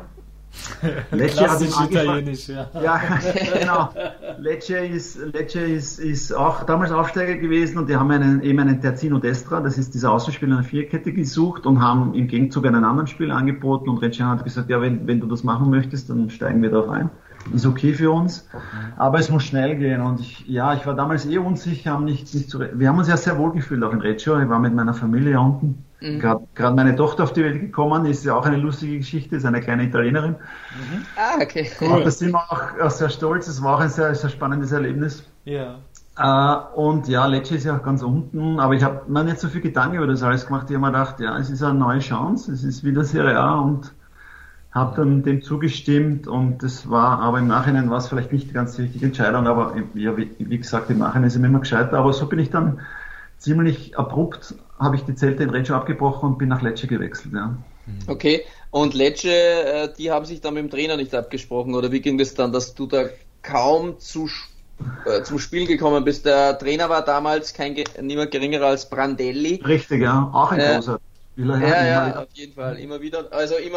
Lecce hat ihn italienisch, ja. Ja, genau. Lecce ist auch damals Aufsteiger gewesen und die haben einen Terzino Destra, das ist dieser Außenspieler in der Vierkette, gesucht und haben im Gegenzug einen anderen Spieler angeboten und Reggiano hat gesagt, ja, wenn du das machen möchtest, dann steigen wir darauf ein. Ist okay für uns, aber es muss schnell gehen und ich war damals unsicher, wir haben uns ja sehr wohl gefühlt auch in Reggio, ich war mit meiner Familie unten, gerade meine Tochter auf die Welt gekommen, ist ja auch eine lustige Geschichte, ist eine kleine Italienerin. Ah, okay. Cool. Und da sind wir auch sehr stolz, es war auch ein sehr, sehr spannendes Erlebnis. Ja. Und ja, Lecce ist ja auch ganz unten, aber ich habe mir nicht so viel Gedanken über das alles gemacht, ich habe mir gedacht, ja, es ist eine neue Chance, es ist wieder Serie A und habe dann dem zugestimmt und das war, aber im Nachhinein war es vielleicht nicht ganz die richtige Entscheidung, aber ja, wie gesagt, im Nachhinein ist es immer gescheiter, aber so bin ich dann ziemlich abrupt, habe ich die Zelte in Reggio abgebrochen und bin nach Lecce gewechselt, ja. Okay, und Lecce, die haben sich dann mit dem Trainer nicht abgesprochen, oder wie ging das dann, dass du da kaum zum Spiel gekommen bist? Der Trainer war damals niemand geringerer als Brandelli. Richtig, ja, auch ein großer. Ja, auf jeden Fall. Immer wieder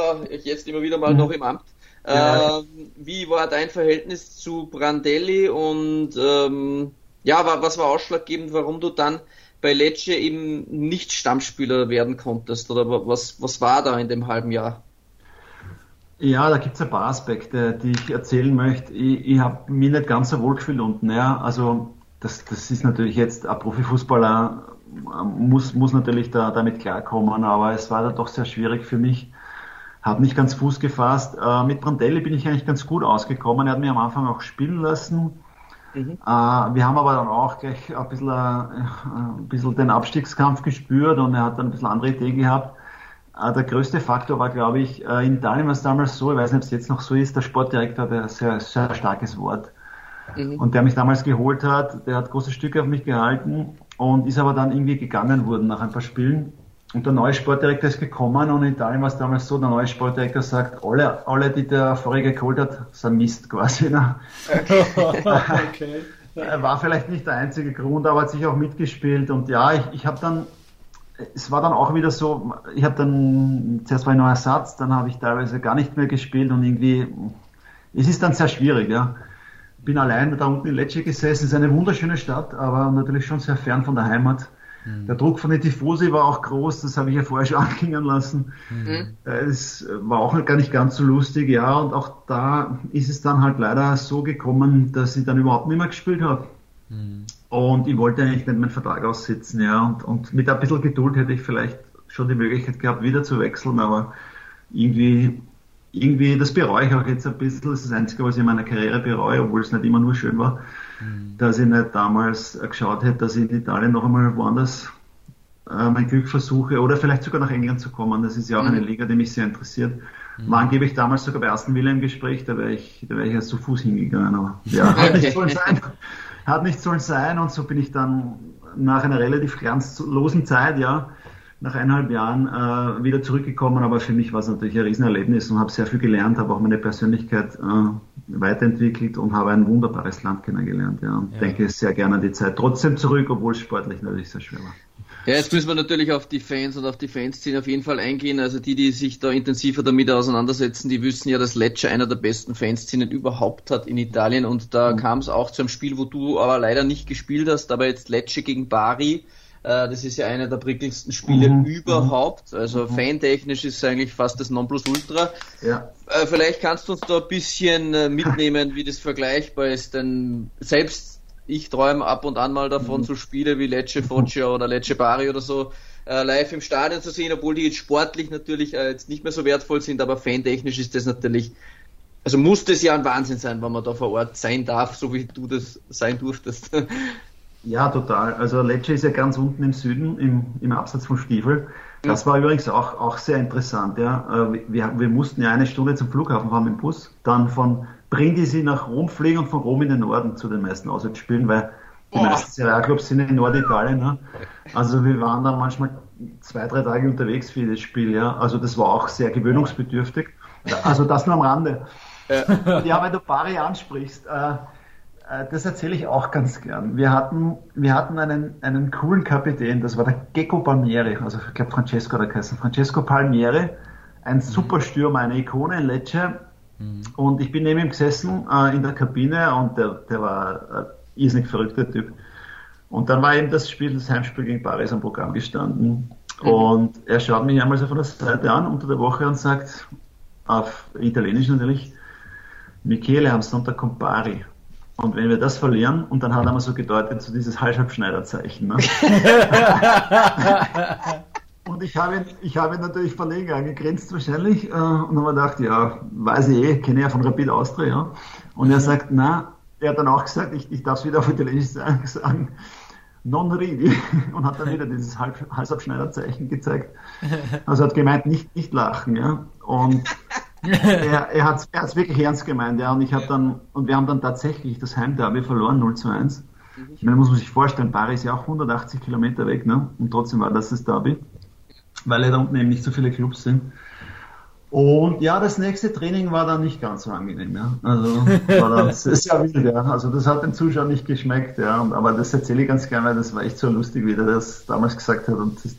mal noch im Amt. Wie war dein Verhältnis zu Brandelli und was war ausschlaggebend, warum du dann bei Lecce eben nicht Stammspieler werden konntest? Oder was war da in dem halben Jahr? Ja, da gibt es ein paar Aspekte, die ich erzählen möchte. Ich habe mich nicht ganz so wohl gefühlt unten. Ja. Also das ist natürlich jetzt ein Profifußballer, muss natürlich damit klarkommen, aber es war da doch sehr schwierig für mich. Habe nicht ganz Fuß gefasst. Mit Brandelli bin ich eigentlich ganz gut ausgekommen. Er hat mich am Anfang auch spielen lassen. Wir haben aber dann auch gleich ein bisschen den Abstiegskampf gespürt und er hat dann ein bisschen andere Ideen gehabt. Der größte Faktor war, glaube ich, in Italien war es damals so, ich weiß nicht, ob es jetzt noch so ist, der Sportdirektor hat ein sehr, sehr starkes Wort. Und der mich damals geholt hat, der hat große Stücke auf mich gehalten und ist aber dann irgendwie gegangen worden nach ein paar Spielen. Und der neue Sportdirektor ist gekommen und in Italien war es damals so, der neue Sportdirektor sagt, alle die der vorige geholt hat, sind Mist quasi. Ne? Okay. War vielleicht nicht der einzige Grund, aber hat sich auch mitgespielt und ja, ich habe dann, es war dann auch wieder so, ich habe dann, zuerst war ich noch Ersatz, dann habe ich teilweise gar nicht mehr gespielt und irgendwie, es ist dann sehr schwierig, ja. Bin allein da unten in Lecce gesessen, es ist eine wunderschöne Stadt, aber natürlich schon sehr fern von der Heimat. Der Druck von den Tifosi war auch groß, das habe ich ja vorher schon anklingen lassen. Es war auch gar nicht ganz so lustig, ja, und auch da ist es dann halt leider so gekommen, dass ich dann überhaupt nicht mehr gespielt habe. Und ich wollte eigentlich nicht meinen Vertrag aussitzen, ja, und mit ein bisschen Geduld hätte ich vielleicht schon die Möglichkeit gehabt, wieder zu wechseln, aber irgendwie, das bereue ich auch jetzt ein bisschen, das ist das Einzige, was ich in meiner Karriere bereue, obwohl es nicht immer nur schön war, dass ich nicht damals geschaut hätte, dass ich in Italien noch einmal woanders mein Glück versuche oder vielleicht sogar nach England zu kommen. Das ist ja auch eine Liga, die mich sehr interessiert. War angeblich damals sogar bei Aston Villa im Gespräch, da wäre ich ja zu Fuß hingegangen, aber ja, hat nicht sollen sein und so bin ich dann nach einer relativ glanzlosen Zeit, ja, nach 1,5 Jahren wieder zurückgekommen, aber für mich war es natürlich ein Riesenerlebnis und habe sehr viel gelernt, habe auch meine Persönlichkeit weiterentwickelt und habe ein wunderbares Land kennengelernt, ja, und denke sehr gerne an die Zeit trotzdem zurück, obwohl es sportlich natürlich sehr schwer war. Ja, jetzt müssen wir natürlich auf die Fans und auf die Fanszene auf jeden Fall eingehen. Also die sich da intensiver damit auseinandersetzen, die wissen ja, dass Lecce einer der besten Fanszenen überhaupt hat in Italien und da kam es auch zu einem Spiel, wo du aber leider nicht gespielt hast, aber jetzt Lecce gegen Bari. Das ist ja einer der prickelndsten Spiele überhaupt. Also fantechnisch ist es eigentlich fast das Nonplusultra. Ja. Vielleicht kannst du uns da ein bisschen mitnehmen, wie das vergleichbar ist, denn selbst ich träume ab und an mal davon, so Spiele wie Lecce Foggia oder Lecce Bari oder so live im Stadion zu sehen, obwohl die jetzt sportlich natürlich jetzt nicht mehr so wertvoll sind, aber fantechnisch ist das natürlich, also muss das ja ein Wahnsinn sein, wenn man da vor Ort sein darf, so wie du das sein durftest. Ja, total. Also Lecce ist ja ganz unten im Süden, im Absatz vom Stiefel. Das war übrigens auch sehr interessant. Ja. Wir mussten ja 1 Stunde zum Flughafen fahren mit dem Bus, dann von Brindisi nach Rom fliegen und von Rom in den Norden zu den meisten Auswärtsspielen, weil die meisten Serie A-Clubs sind in Norditalien. Ne? Also wir waren dann manchmal 2-3 Tage unterwegs für das Spiel. Ja. Also das war auch sehr gewöhnungsbedürftig. Also das nur am Rande. Ja, weil du Bari ansprichst, das erzähle ich auch ganz gern. Wir hatten einen coolen Kapitän, das war der Gecko Palmieri, also ich glaube Francesco hat er geheißen. Francesco Palmieri, ein super Stürmer, eine Ikone in Lecce. Und ich bin neben ihm gesessen in der Kabine und der war ein irrsinnig verrückter Typ. Und dann war eben das Heimspiel gegen Paris am Programm gestanden. Und er schaut mich einmal so von der Seite an unter der Woche und sagt, auf Italienisch natürlich, Michele, am Sonntag kommt Bari. Und wenn wir das verlieren, und dann hat er mal so gedeutet, so dieses Halsabschneiderzeichen. Ne? Und ich habe ihn natürlich verlegen angegrinst wahrscheinlich und habe mir gedacht, ja, weiß ich kenne ja von Rapid Austria. Ja. Und er sagt, na, er hat dann auch gesagt, ich darf es wieder auf Italienisch sagen, non ridi, und hat dann wieder dieses Halsabschneiderzeichen gezeigt. Also hat gemeint, nicht lachen, ja. Und er hat es wirklich ernst gemeint, ja. Und wir haben dann tatsächlich das Heimderby verloren, 0:1. Ich meine, muss man sich vorstellen, Paris ist ja auch 180 Kilometer weg, ne? Und trotzdem war das Derby, weil ja da unten eben nicht so viele Clubs sind. Und ja, das nächste Training war dann nicht ganz so angenehm, ja. Also war dann sehr wild, ja. Also das hat den Zuschauern nicht geschmeckt, ja. Aber das erzähle ich ganz gerne, weil das war echt so lustig, wie der das damals gesagt hat.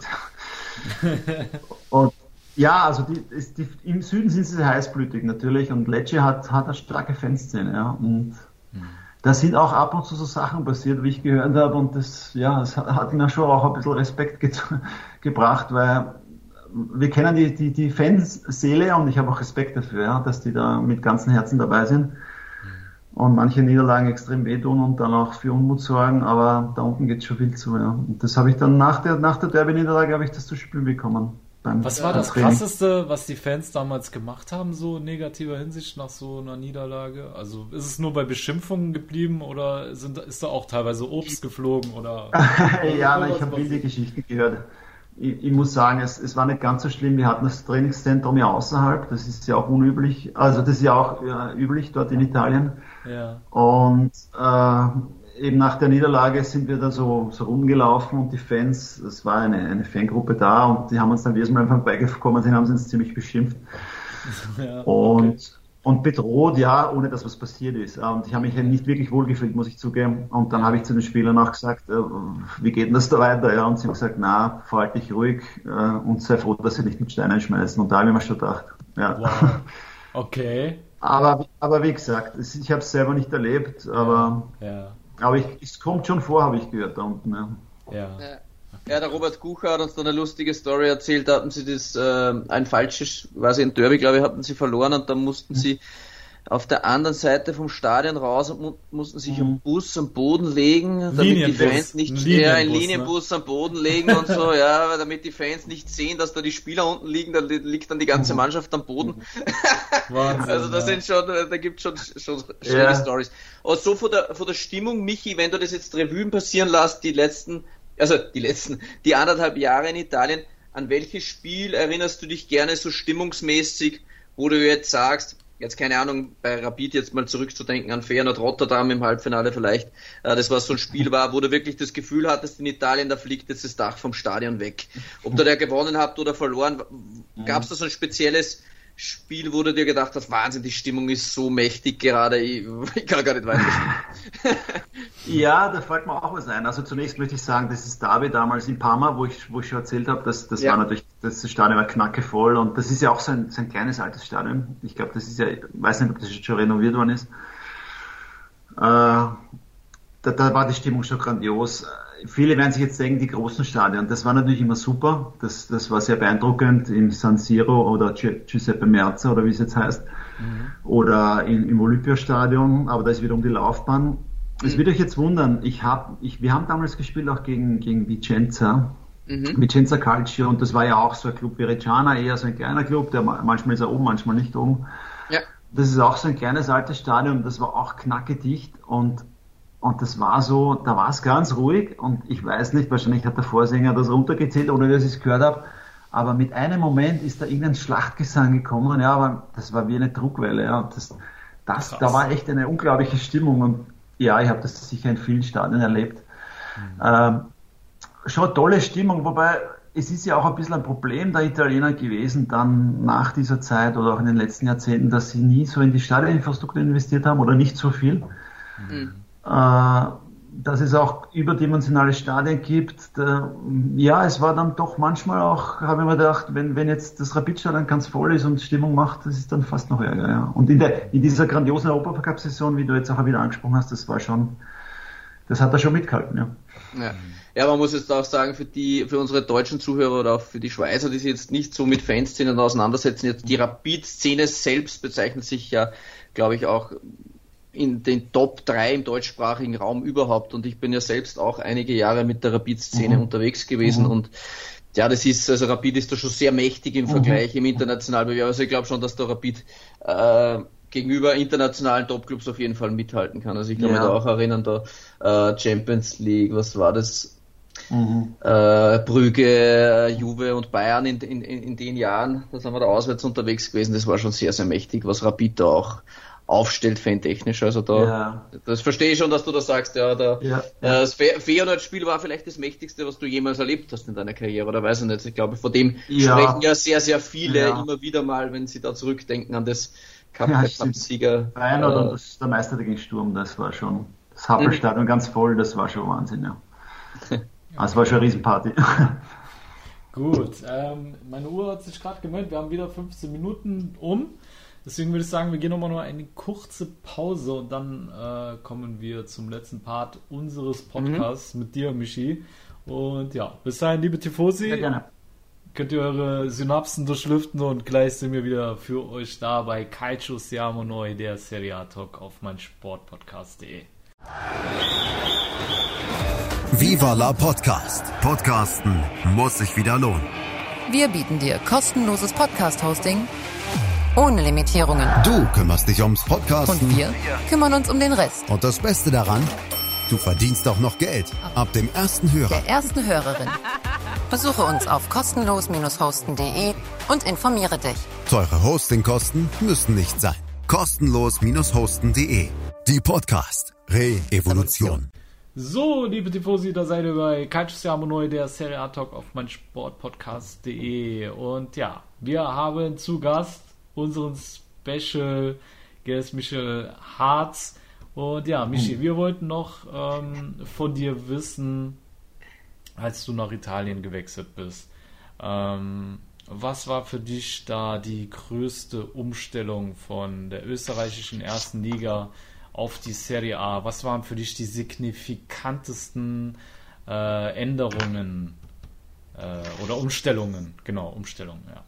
Und ja, also im Süden sind sie heißblütig natürlich und Lecce hat eine starke Fanszene, ja. Und da sind auch ab und zu so Sachen passiert, wie ich gehört habe, und das hat mir schon auch ein bisschen Respekt gebracht, weil wir kennen die Fanseele und ich habe auch Respekt dafür, ja, dass die da mit ganzem Herzen dabei sind und manche Niederlagen extrem wehtun und dann auch für Unmut sorgen, aber da unten geht schon viel zu. Ja. Und das habe ich dann nach der Derby-Niederlage habe ich das zu spüren bekommen. Was war das Krasseste, was die Fans damals gemacht haben, so in negativer Hinsicht nach so einer Niederlage? Also ist es nur bei Beschimpfungen geblieben oder ist da auch teilweise Obst geflogen? Oder ja, ich habe wilde Geschichten gehört. Ich muss sagen, es war nicht ganz so schlimm. Wir hatten das Trainingszentrum ja außerhalb. Das ist ja auch unüblich. Also das ist ja auch üblich dort in Italien. Ja. Und eben nach der Niederlage sind wir da so rumgelaufen und die Fans, es war eine Fangruppe da und die haben uns dann jedes Mal einfach beigekommen sind, haben sie uns ziemlich beschimpft. Ja, und bedroht, ja, ohne dass was passiert ist. Und ich habe mich nicht wirklich wohlgefühlt, muss ich zugeben. Und dann habe ich zu den Spielern auch gesagt, wie geht denn das da weiter? Ja, und sie haben gesagt, na, verhalte dich ruhig und sei froh, dass sie nicht mit Steinen schmeißen. Und da habe ich mir schon gedacht, ja. Wow. Okay. Aber wie gesagt, ich habe es selber nicht erlebt, aber es kommt schon vor, habe ich gehört da unten. Ja. Ja, der Robert Kucher hat uns dann eine lustige Story erzählt, da hatten sie ein falsches, ein Derby, glaube ich, hatten sie verloren und dann mussten sie auf der anderen Seite vom Stadion raus und mussten sich im Bus am Boden legen, damit die Fans nicht einen Linienbus am Boden legen und so, ja, damit die Fans nicht sehen, dass da die Spieler unten liegen, da liegt dann die ganze Mannschaft am Boden. Wahnsinn, also da gibt schon schöne Stories. Und so von der Stimmung, Michi, wenn du das jetzt Revue passieren lässt, die 1,5 Jahre in Italien, an welches Spiel erinnerst du dich gerne so stimmungsmäßig, wo du jetzt sagst, jetzt keine Ahnung, bei Rapid jetzt mal zurückzudenken an Feyenoord Rotterdam im Halbfinale vielleicht, das war so ein Spiel wo du wirklich das Gefühl hattest, in Italien, da fliegt jetzt das Dach vom Stadion weg. Ob du da gewonnen habt oder verloren, gab es da so ein spezielles Spiel, wo du dir gedacht hast, Wahnsinn, die Stimmung ist so mächtig gerade, ich kann gar nicht weiter. Ja, da fällt mir auch was ein. Also zunächst möchte ich sagen, das ist Derby damals in Parma, wo ich schon erzählt habe, das war natürlich, das Stadion war knackevoll und das ist ja auch so ein kleines altes Stadion. Ich glaube, das ist ja, ich weiß nicht, ob das jetzt schon renoviert worden ist. Da war die Stimmung schon grandios. Viele werden sich jetzt denken, die großen Stadien, das war natürlich immer super. Das war sehr beeindruckend im San Siro oder Giuseppe Meazza oder wie es jetzt heißt. Oder im Olympiastadion, aber da ist wiederum die Laufbahn. Es wird euch jetzt wundern, wir haben damals gespielt auch gegen Vicenza, Vicenza Calcio, und das war ja auch so ein Club wie Reggiana, eher so ein kleiner Club, der manchmal ist er oben, manchmal nicht oben. Ja. Das ist auch so ein kleines altes Stadion, das war auch knackedicht und das war so, da war es ganz ruhig und ich weiß nicht, wahrscheinlich hat der Vorsänger das runtergezählt, ohne dass ich es gehört habe, aber mit einem Moment ist da irgendein Schlachtgesang gekommen, ja, aber das war wie eine Druckwelle, ja, da war echt eine unglaubliche Stimmung und ja, ich habe das sicher in vielen Stadien erlebt. Schon eine tolle Stimmung, wobei es ist ja auch ein bisschen ein Problem der Italiener gewesen, dann nach dieser Zeit oder auch in den letzten Jahrzehnten, dass sie nie so in die Stadioninfrastruktur investiert haben oder nicht so viel. dass es auch überdimensionale Stadien gibt. Ja, es war dann doch manchmal auch, habe ich mir gedacht, wenn jetzt das Rapid-Stadion ganz voll ist und Stimmung macht, das ist dann fast noch ärger. Ja. Und in dieser grandiosen Europacup-Saison, wie du jetzt auch wieder angesprochen hast, das hat er schon mitgehalten. Ja. Ja, man muss jetzt auch sagen, für unsere deutschen Zuhörer oder auch für die Schweizer, die sich jetzt nicht so mit Fanszenen auseinandersetzen, jetzt die Rapid-Szene selbst bezeichnet sich ja, glaube ich, auch in den Top 3 im deutschsprachigen Raum überhaupt, und ich bin ja selbst auch einige Jahre mit der Rapid-Szene unterwegs gewesen und ja, Rapid ist da schon sehr mächtig im Vergleich im internationalen Bewerb. Also ich glaube schon, dass der Rapid gegenüber internationalen Topclubs auf jeden Fall mithalten kann. Also ich kann mich da auch erinnern, da Champions League, was war das? Brügge, Juve und Bayern in den Jahren, da sind wir da auswärts unterwegs gewesen, das war schon sehr, sehr mächtig, was Rapid da auch aufstellt, fantechnisch. Also das verstehe ich schon, dass du da sagst, das Feyenoord-Spiel war vielleicht das mächtigste, was du jemals erlebt hast in deiner Karriere, oder weiß ich nicht. Ich glaube, vor dem sprechen ja sehr, sehr viele immer wieder mal, wenn sie da zurückdenken an das Cup-Sieger. Feyenoord und der Meister gegen Sturm, das war schon, das Happelstadion ganz voll, das war schon Wahnsinn, ja. Das war schon eine Riesenparty. Gut, meine Uhr hat sich gerade gemeldet, wir haben wieder 15 Minuten um. Deswegen würde ich sagen, wir gehen nochmal nur eine kurze Pause und dann kommen wir zum letzten Part unseres Podcasts mit dir, Michi. Und ja, bis dahin, liebe Tifosi, könnt ihr eure Synapsen durchlüften und gleich sind wir wieder für euch da bei Calcio Siamo Noi, der Serie A Talk auf meinsportpodcast.de. Viva la Podcast. Podcasten muss sich wieder lohnen. Wir bieten dir kostenloses Podcast-Hosting ohne Limitierungen. Du kümmerst dich ums Podcasten. Und wir kümmern uns um den Rest. Und das Beste daran, du verdienst auch noch Geld. Ab dem ersten Hörer. Der ersten Hörerin. Besuche uns auf kostenlos-hosten.de und informiere dich. Teure Hostingkosten müssen nicht sein. Kostenlos-hosten.de. Die Podcast Re-Evolution. So, liebe Tifosi, da seid ihr bei Calcio Siamo Noi, der Serie A Talk auf meinsportpodcast.de. Und ja, wir haben zu Gast unseren Special Guest Michel Hartz. Und ja, Michi, wir wollten noch von dir wissen, als du nach Italien gewechselt bist, was war für dich da die größte Umstellung von der österreichischen ersten Liga auf die Serie A? Was waren für dich die signifikantesten Änderungen oder Umstellungen? Genau, Umstellungen, ja.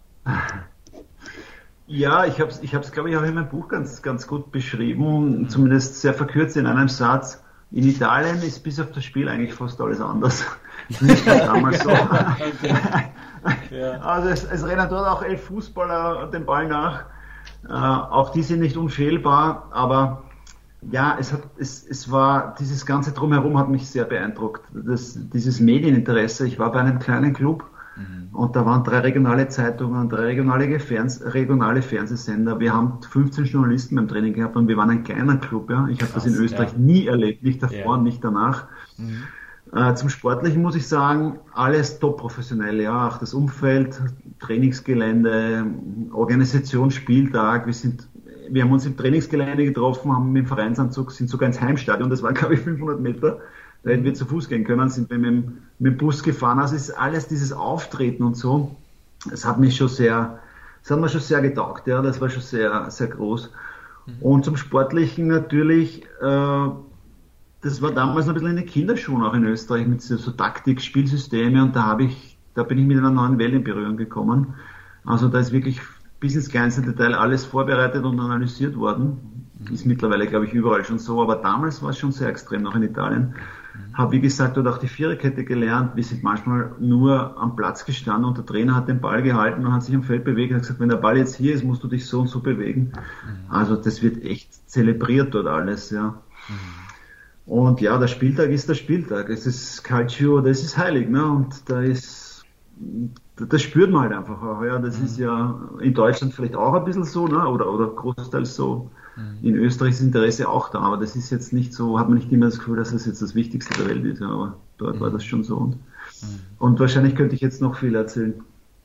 Ja, ich hab's glaube ich, auch in meinem Buch ganz gut beschrieben, zumindest sehr verkürzt in einem Satz. In Italien ist bis auf das Spiel eigentlich fast alles anders. Nicht mehr damals so. Okay. Ja. Also es rennen dort auch 11 Fußballer den Ball nach. Auch die sind nicht unfehlbar, aber ja, es war, dieses ganze Drumherum hat mich sehr beeindruckt. Dieses Medieninteresse, ich war bei einem kleinen Club und da waren 3 regionale Zeitungen und 3 regionale Fernsehsender. Wir haben 15 Journalisten beim Training gehabt und wir waren ein kleiner Club. Ja. Ich habe das in Österreich nie erlebt, nicht davor und nicht danach. Zum Sportlichen muss ich sagen, alles top professionell. Ja, auch das Umfeld, Trainingsgelände, Organisation, Spieltag. Wir haben uns im Trainingsgelände getroffen, haben mit dem Vereinsanzug, sind sogar ins Heimstadion, das waren glaube ich 500 Meter, da hätten wir zu Fuß gehen können, sind wir mit dem Bus gefahren. Also ist alles dieses Auftreten und so, das hat mir schon sehr getaugt, ja, das war schon sehr, sehr groß. Und zum Sportlichen natürlich, das war damals noch ein bisschen in den Kinderschuhen auch in Österreich mit so Taktik, Spielsysteme, und da bin ich mit einer neuen Welt in Berührung gekommen. Also da ist wirklich bis ins kleinste Detail alles vorbereitet und analysiert worden. Ist mittlerweile, glaube ich, überall schon so, aber damals war es schon sehr extrem, noch in Italien. Habe, wie gesagt, dort auch die Viererkette gelernt. Wir sind manchmal nur am Platz gestanden und der Trainer hat den Ball gehalten und hat sich am Feld bewegt und hat gesagt, wenn der Ball jetzt hier ist, musst du dich so und so bewegen. Also das wird echt zelebriert dort alles, ja. Und ja, der Spieltag ist der Spieltag. Es ist Calcio, das ist heilig, ne? Und das spürt man halt einfach auch, ja. Das ist ja in Deutschland vielleicht auch ein bisschen so, ne? Oder großteils so. In Österreich ist das Interesse auch da, aber das ist jetzt nicht so, hat man nicht immer das Gefühl, dass das jetzt das Wichtigste der Welt ist, ja, aber dort war das schon so. Und wahrscheinlich könnte ich jetzt noch viel erzählen.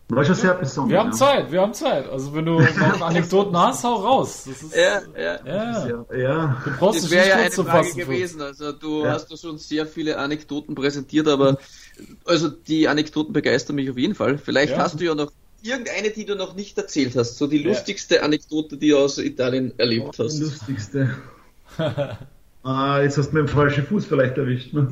War schon sehr besonders. Wir haben Zeit. Also wenn du noch Anekdoten hast, hau raus. Das ist, ja. Du brauchst das wäre ja eine Frage gewesen. Also du hast da schon sehr viele Anekdoten präsentiert, aber also die Anekdoten begeistern mich auf jeden Fall. Vielleicht hast du ja noch irgendeine, die du noch nicht erzählt hast. So die lustigste Anekdote, die du aus Italien erlebt hast. Die lustigste. Jetzt hast du mir den falschen Fuß vielleicht erwischt. Ne?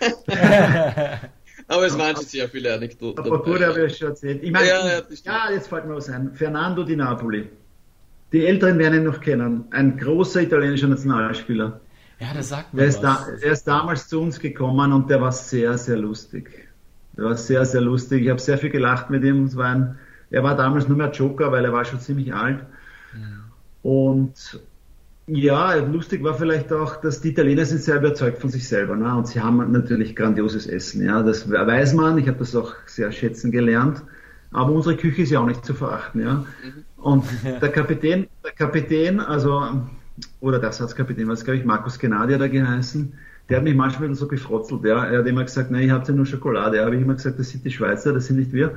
Aber es waren schon sehr viele Anekdoten. Aber gut, habe ich schon erzählt. Ich meine, jetzt fällt mir was ein. Fernando Di Napoli. Die Älteren werden ihn noch kennen. Ein großer italienischer Nationalspieler. Ja, das sagt mir was. Er ist damals zu uns gekommen und der war sehr, sehr lustig. Der war sehr, sehr lustig. Ich habe sehr viel gelacht mit ihm. Er war damals nur mehr Joker, weil er war schon ziemlich alt. Und ja, lustig war vielleicht auch, dass die Italiener sind sehr überzeugt von sich selber, ne? Und sie haben natürlich grandioses Essen, ja, das weiß man, ich habe das auch sehr schätzen gelernt, aber unsere Küche ist ja auch nicht zu verachten, ja. Und der Kapitän, also, oder der Ersatzkapitän, was glaube ich, Markus Gennady hat er geheißen, der hat mich manchmal so gefrotzelt, ja. Er hat immer gesagt, nein, ich habe ja nur Schokolade, habe ich immer gesagt, das sind die Schweizer, das sind nicht wir.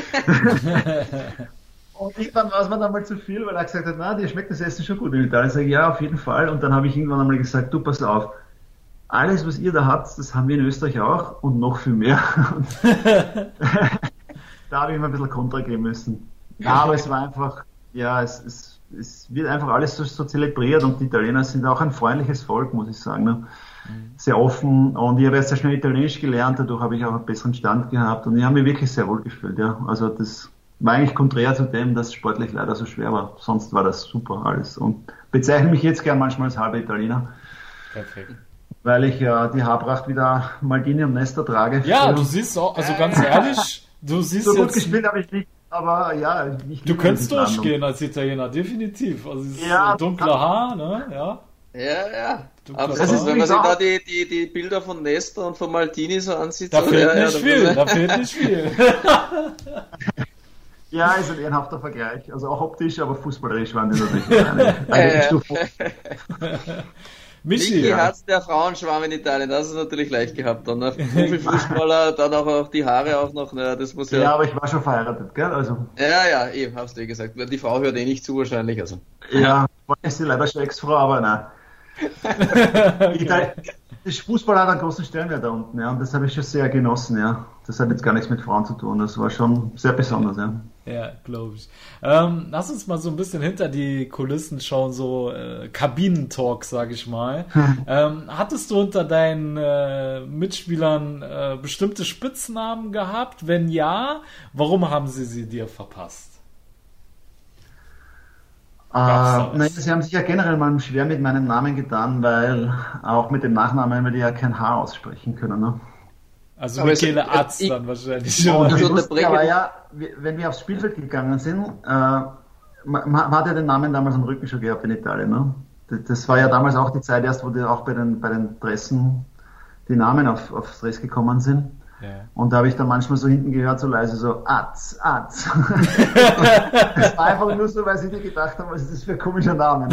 Und irgendwann war es mir dann mal zu viel, weil er gesagt hat, na, dir schmeckt das Essen schon gut in Italien. Ich sage, ja, auf jeden Fall. Und dann habe ich irgendwann einmal gesagt, du, pass auf, alles, was ihr da habt, das haben wir in Österreich auch und noch viel mehr. Da habe ich mir ein bisschen Kontra geben müssen. Ja, aber es war einfach, ja, es wird einfach alles so zelebriert und die Italiener sind auch ein freundliches Volk, muss ich sagen. Ne? Sehr offen und ich habe erst sehr schnell Italienisch gelernt, dadurch habe ich auch einen besseren Stand gehabt und ich habe mich wirklich sehr wohl gefühlt. Ja. Also das war eigentlich konträr zu dem, dass sportlich leider so schwer war. Sonst war das super alles. Und bezeichne mich jetzt gern manchmal als halber Italiener. Perfekt. Weil ich ja die Haarpracht wieder Maldini und Nesta trage. Ja, du siehst auch, also ganz ehrlich, du siehst so jetzt... gut gespielt habe ich nicht, aber ja... Du könntest durchgehen als Italiener, definitiv. Also dieses dunkle Haar, ne? Ja. Ja. Absolut. Wenn man sich da die Bilder von Nesta und von Maldini so ansieht... Da fehlt nicht viel. Ja, ist ein ehrenhafter Vergleich. Also auch optisch, aber fußballerisch waren die natürlich eine Stufe. Michi hat der Frauenschwarm in Italien, das ist natürlich leicht gehabt. Dann Profifußballer, dann auch die Haare auch noch. Ne, das muss ja, aber ich war schon verheiratet, gell? Also. Ja, eben, hast du gesagt. Die Frau hört nicht zu wahrscheinlich. Also. Ja, ist sie leider schon Ex-Frau, aber nein. Das Fußball hat einen großen Stellenwert da unten, ja, und das habe ich schon sehr genossen, ja. Das hat jetzt gar nichts mit Frauen zu tun, das war schon sehr besonders, ja. Ja, glaube ich. Lass uns mal so ein bisschen hinter die Kulissen schauen, so Kabinentalk, sage ich mal. Hattest du unter deinen Mitspielern bestimmte Spitznamen gehabt? Wenn ja, warum haben sie dir verpasst? Nein, sie haben sich ja generell mal schwer mit meinem Namen getan, weil auch mit dem Nachnamen wir ja kein H aussprechen können. Ne? Also Michele Arz dann wahrscheinlich. Aber ja, wenn wir aufs Spielfeld gegangen sind, man hat ja den Namen damals am Rücken schon gehabt in Italien. Ne? Das war ja damals auch die Zeit erst, wo die auch bei den Dressen die Namen aufs Dress gekommen sind. Ja. Und da habe ich dann manchmal so hinten gehört, so leise so, Arz. Das war einfach nur so, weil sie dir gedacht haben, was ist das für ein komischer Name.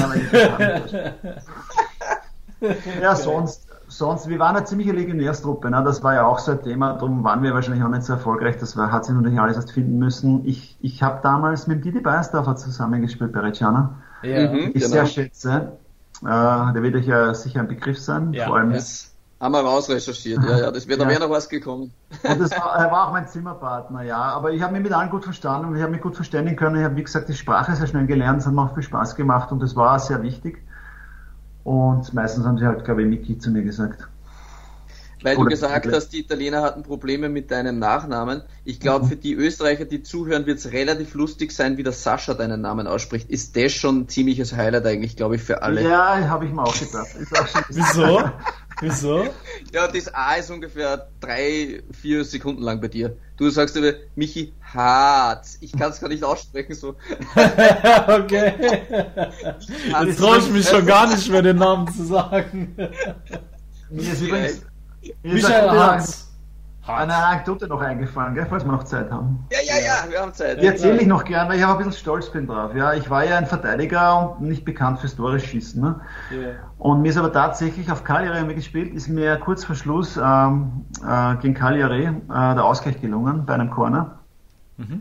Ja, sonst, wir waren eine ziemliche Legionärstruppe, ne? Das war ja auch so ein Thema, darum waren wir wahrscheinlich auch nicht so erfolgreich, hat sich natürlich alles erst finden müssen. Ich habe damals mit Didi Beiersdorfer zusammengespielt bei Reggiana, ich sehr schätze. Der wird euch ja sicher ein Begriff sein, vor allem haben wir rausrecherchiert, ja, das wäre noch was gekommen. Und er war auch mein Zimmerpartner, ja, aber ich habe mich mit allen gut verstanden und ich habe mich gut verständigen können. Ich habe, wie gesagt, die Sprache sehr schnell gelernt, es hat mir auch viel Spaß gemacht und das war sehr wichtig. Und meistens haben sie halt, glaube ich, Miki zu mir gesagt. Weil du gesagt hast, die Italiener hatten Probleme mit deinem Nachnamen. Ich glaube, für die Österreicher, die zuhören, wird es relativ lustig sein, wie der Sascha deinen Namen ausspricht. Ist das schon ein ziemliches Highlight eigentlich, glaube ich, für alle? Ja, habe ich mir auch gedacht. Ist auch schon Wieso? Ja, das A ist ungefähr 3-4 Sekunden lang bei dir. Du sagst aber Michi Hartz. Ich kann es gar nicht aussprechen so. Okay. Jetzt traue ich mich schon gar nicht mehr, den Namen zu sagen. Mir ist übrigens Michael Hartz. Eine Anekdote noch eingefallen, gell, falls wir noch Zeit haben. Ja, wir haben Zeit. Die erzähle ich noch gerne, weil ich auch ein bisschen stolz bin drauf. Ja, ich war ja ein Verteidiger und nicht bekannt fürs Tore schießen. Ne? Yeah. Und mir ist aber tatsächlich auf Cagliari haben wir gespielt, ist mir kurz vor Schluss gegen Cagliari der Ausgleich gelungen bei einem Corner. Mhm.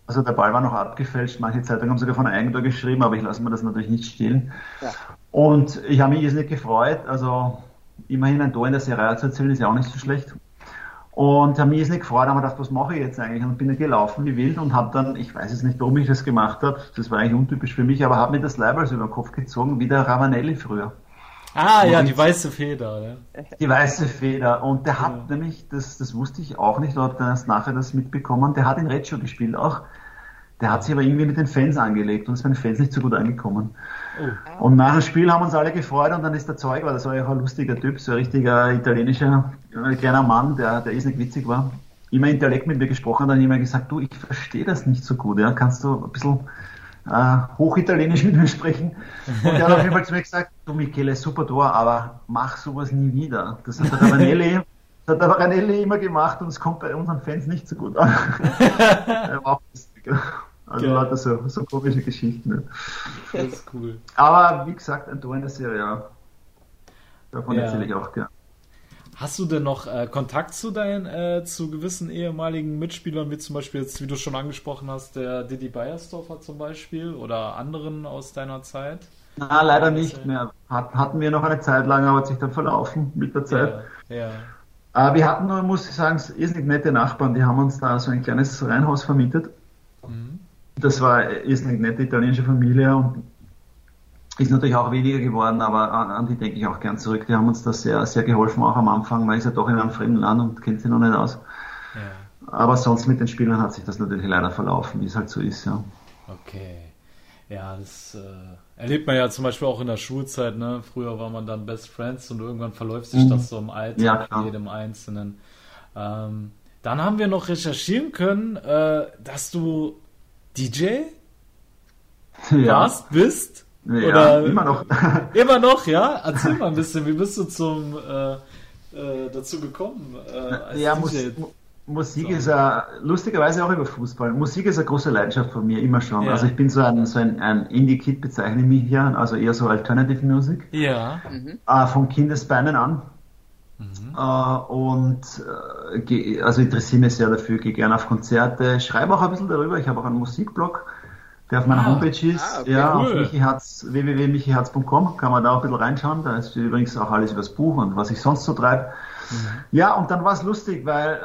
Also der Ball war noch abgefälscht, manche Zeitungen haben sogar von Eigentor geschrieben, aber ich lasse mir das natürlich nicht stehlen. Ja. Und ich habe mich irrsinnig gefreut, also immerhin ein Tor in der Serie A zu erzielen, ist ja auch nicht so schlecht. Und habe mich irrsinnig gefreut, habe mir gedacht, was mache ich jetzt eigentlich? Und bin dann gelaufen wie wild und habe dann, ich weiß jetzt nicht, warum ich das gemacht habe, das war eigentlich untypisch für mich, aber habe mir das Leibwals über den Kopf gezogen, wie der Ravanelli früher. Ah, ja, die weiße Feder. Ja. Die weiße Feder. Und der hat nämlich, das wusste ich auch nicht, oder habe dann erst nachher das mitbekommen, der hat in Reggio gespielt auch. Der hat sich aber irgendwie mit den Fans angelegt und ist bei den Fans nicht so gut angekommen. Oh. Und nach dem Spiel haben uns alle gefreut und dann ist der Zeug, das war ja auch ein lustiger Typ, so ein richtiger italienischer kleiner Mann, der irrsinnig witzig war. Immer in Dialekt mit mir gesprochen, dann immer gesagt, du, ich verstehe das nicht so gut, ja, kannst du ein bisschen Hochitalienisch mit mir sprechen. Und der hat auf jeden Fall zu mir gesagt, du Michele, super Tor, aber mach sowas nie wieder. Das hat der Ravanelli immer gemacht und es kommt bei unseren Fans nicht so gut an. Er war auch lustig. Also lauter so komische Geschichten. Ne? Das ist cool. Aber wie gesagt, ein Tor in der Serie A. Davon erzähle ich auch gerne. Hast du denn noch Kontakt zu zu gewissen ehemaligen Mitspielern, wie zum Beispiel jetzt, wie du schon angesprochen hast, der Didi Beiersdorfer zum Beispiel oder anderen aus deiner Zeit? Na, leider nicht mehr. Hatten wir noch eine Zeit lang, aber hat sich dann verlaufen mit der Zeit. Ja. Wir hatten nur, muss ich sagen, irrsinnig nette Nachbarn, die haben uns da so ein kleines Reihenhaus vermietet. Mhm. Das war eine irrsinnig nette italienische Familie und ist natürlich auch weniger geworden, aber an die denke ich auch gern zurück. Die haben uns da sehr, sehr geholfen, auch am Anfang. Man ist ja doch in einem fremden Land und kennt sie noch nicht aus. Ja. Aber sonst mit den Spielern hat sich das natürlich leider verlaufen, wie es halt so ist, ja. Okay. Ja, das erlebt man ja zum Beispiel auch in der Schulzeit, ne? Früher war man dann Best Friends und irgendwann verläuft sich das so im Alter mit jedem Einzelnen. Dann haben wir noch recherchieren können, dass du DJ bist. Ja, oder immer noch. Immer noch, ja? Erzähl mal ein bisschen, wie bist du dazu gekommen? Musik ist lustigerweise auch über Fußball. Musik ist eine große Leidenschaft von mir, immer schon. Ja. Also ich bin so ein Indie-Kid, bezeichne ich mich hier, also eher so Alternative Music. Ja. Von Kindesbeinen an. Also interessiere mich sehr dafür, gehe gerne auf Konzerte, schreibe auch ein bisschen darüber. Ich habe auch einen Musikblog, der auf meiner Homepage ist, okay, cool. Auf www.michiherz.com, kann man da auch ein bisschen reinschauen. Da ist übrigens auch alles über das Buch und was ich sonst so treibe. Ja, und dann war es lustig, weil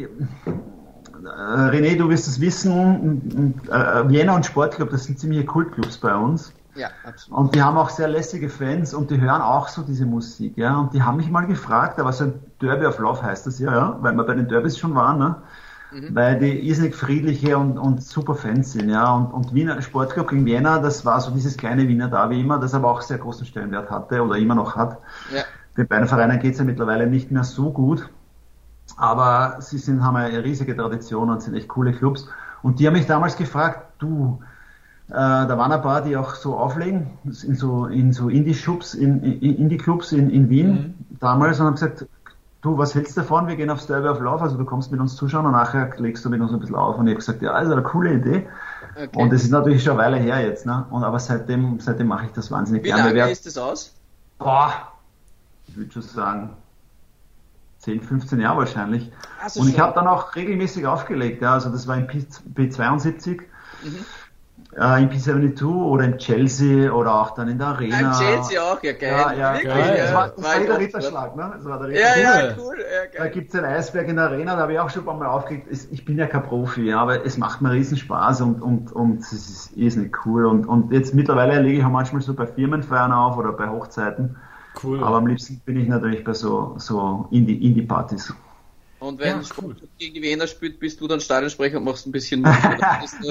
René, du wirst es wissen, Vienna und Sportclub, das sind ziemliche Kultclubs bei uns. Ja, absolut. Und die haben auch sehr lässige Fans und die hören auch so diese Musik, ja. Und die haben mich mal gefragt, da war so ein Derby of Love heißt das ja, weil wir bei den Derbys schon waren, ne? Weil die irrsinnig friedliche und super Fans sind, ja. Und Wiener Sportclub gegen Vienna, das war so dieses kleine Wiener Derby immer, das aber auch sehr großen Stellenwert hatte oder immer noch hat. Ja. Den beiden Vereinen geht es ja mittlerweile nicht mehr so gut, aber sie haben eine riesige Tradition und sind echt coole Clubs. Und die haben mich damals gefragt, da waren ein paar, die auch so auflegen, in so Indie-Clubs in Wien damals und haben gesagt, du, was hältst du davon? Wir gehen aufs Derby of Love, also du kommst mit uns zuschauen und nachher legst du mit uns ein bisschen auf. Und ich habe gesagt, ja, ist eine coole Idee. Okay. Und das ist natürlich schon eine Weile her jetzt, ne? Aber seitdem mache ich das wahnsinnig gerne. Wie lange ist das aus? Ich würde schon sagen 10, 15 Jahre wahrscheinlich. Und ich habe dann auch regelmäßig aufgelegt, ja, also das war in P72, in P72 oder in Chelsea oder auch dann in der Arena. In Chelsea auch, ja geil. Ja, geil. Das war der Ritterschlag, ne? Das war der Ritterschlag. Ja, cool. Ja, geil. Da gibt's ein Eisberg in der Arena, da habe ich auch schon ein paar Mal aufgelegt. Ich bin ja kein Profi, ja, aber es macht mir riesen Spaß und es ist irrsinnig cool. Und jetzt mittlerweile lege ich auch manchmal so bei Firmenfeiern auf oder bei Hochzeiten. Cool. Aber am liebsten bin ich natürlich bei so Indie-Partys. Und wenn Sport gegen die Wiener spielt, bist du dann Stadionsprecher und machst ein bisschen Musik?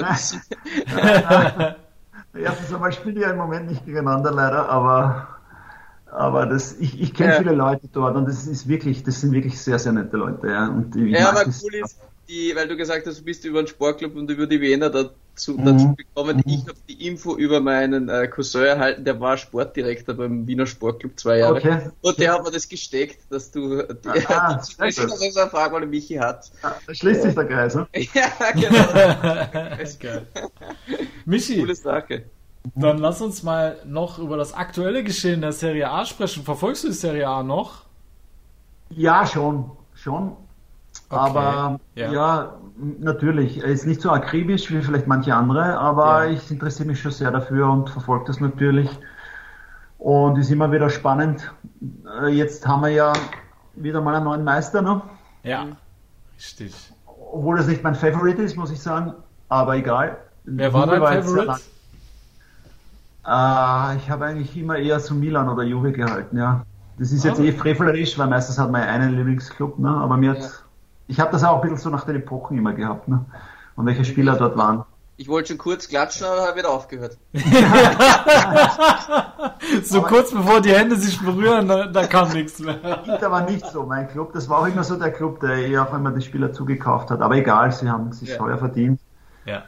Erstens einmal spielen die ja im Moment nicht gegeneinander leider, aber ich kenne viele Leute dort und das sind wirklich sehr, sehr nette Leute. Ja. Und aber cool ist, weil du gesagt hast, du bist über einen Sportclub und über die Wiener dazu bekommen. Ich habe die Info über meinen Cousin erhalten, der war Sportdirektor beim Wiener Sportclub 2 Jahre. Okay. Und der hat mir das gesteckt, dass du so eine Frage, weil der Michi hat. Da schließt sich der Kreis, ne? Ja, genau. Geil. Michi, coole Sache. Dann lass uns mal noch über das aktuelle Geschehen der Serie A sprechen. Verfolgst du die Serie A noch? Ja, schon. Okay. Aber ja, natürlich, er ist nicht so akribisch wie vielleicht manche andere, aber ich interessiere mich schon sehr dafür und verfolge das natürlich. Und ist immer wieder spannend. Jetzt haben wir ja wieder mal einen neuen Meister, ne? Ja, richtig. Obwohl das nicht mein Favorite ist, muss ich sagen, aber egal. Wer war dein Favorite? Ich habe eigentlich immer eher zu Milan oder Juve gehalten, ja. Das ist jetzt frevlerisch, weil meistens hat man einen Lieblingsclub, ne? Aber ich habe das auch ein bisschen so nach den Epochen immer gehabt, ne? Und welche Spieler dort waren. Ich wollte schon kurz klatschen, aber habe wieder aufgehört. So kurz bevor die Hände sich berühren, da kam nichts mehr. Inter war nicht so mein Club. Das war auch immer so der Club, der auch immer die Spieler zugekauft hat. Aber egal, sie haben sich teuer verdient. Ja.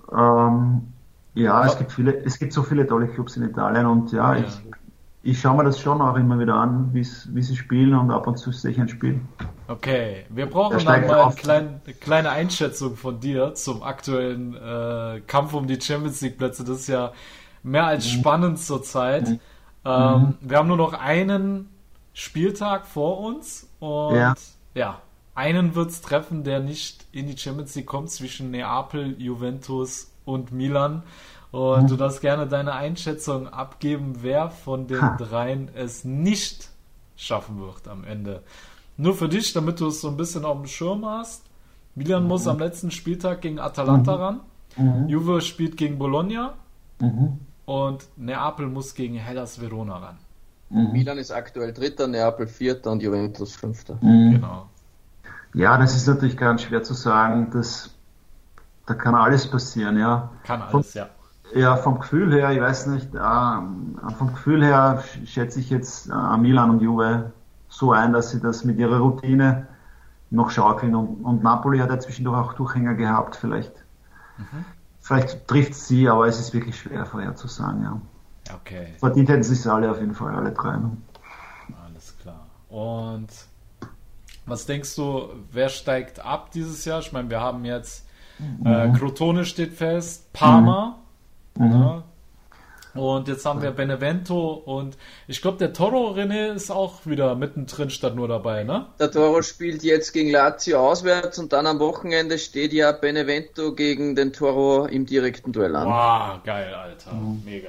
Es gibt so viele tolle Clubs in Italien und ich schaue mir das schon auch immer wieder an, wie sie spielen und ab und zu sehe ich ein Spiel. Okay, wir brauchen dann mal eine kleine Einschätzung von dir zum aktuellen Kampf um die Champions League Plätze. Das ist ja mehr als spannend zurzeit. Wir haben nur noch einen Spieltag vor uns und einen wird es treffen, der nicht in die Champions League kommt, zwischen Neapel, Juventus und Milan. Und du darfst gerne deine Einschätzung abgeben, wer von den dreien es nicht schaffen wird am Ende. Nur für dich, damit du es so ein bisschen auf dem Schirm hast. Milan muss am letzten Spieltag gegen Atalanta ran. Juve spielt gegen Bologna. Und Neapel muss gegen Hellas Verona ran. Milan ist aktuell Dritter, Neapel Vierter und Juventus Fünfter. Genau. Ja, das ist natürlich ganz schwer zu sagen. Da kann alles passieren, ja. Kann alles, ja. Ja, vom Gefühl her, ich weiß nicht, vom Gefühl her schätze ich jetzt Milan und Juve so ein, dass sie das mit ihrer Routine noch schaukeln und Napoli hat ja zwischendurch auch Durchhänger gehabt, vielleicht trifft es sie, aber es ist wirklich schwer vorherzusagen, ja. Okay. Verdient hätten sie es alle auf jeden Fall, alle drei. Alles klar. Und was denkst du, wer steigt ab dieses Jahr? Ich meine, wir haben jetzt Crotone steht fest, Parma. Ja. Und jetzt haben wir Benevento und ich glaube, der Toro René ist auch wieder mittendrin statt nur dabei, ne? Der Toro spielt jetzt gegen Lazio auswärts und dann am Wochenende steht ja Benevento gegen den Toro im direkten Duell an. Wow, geil, Alter. Mega.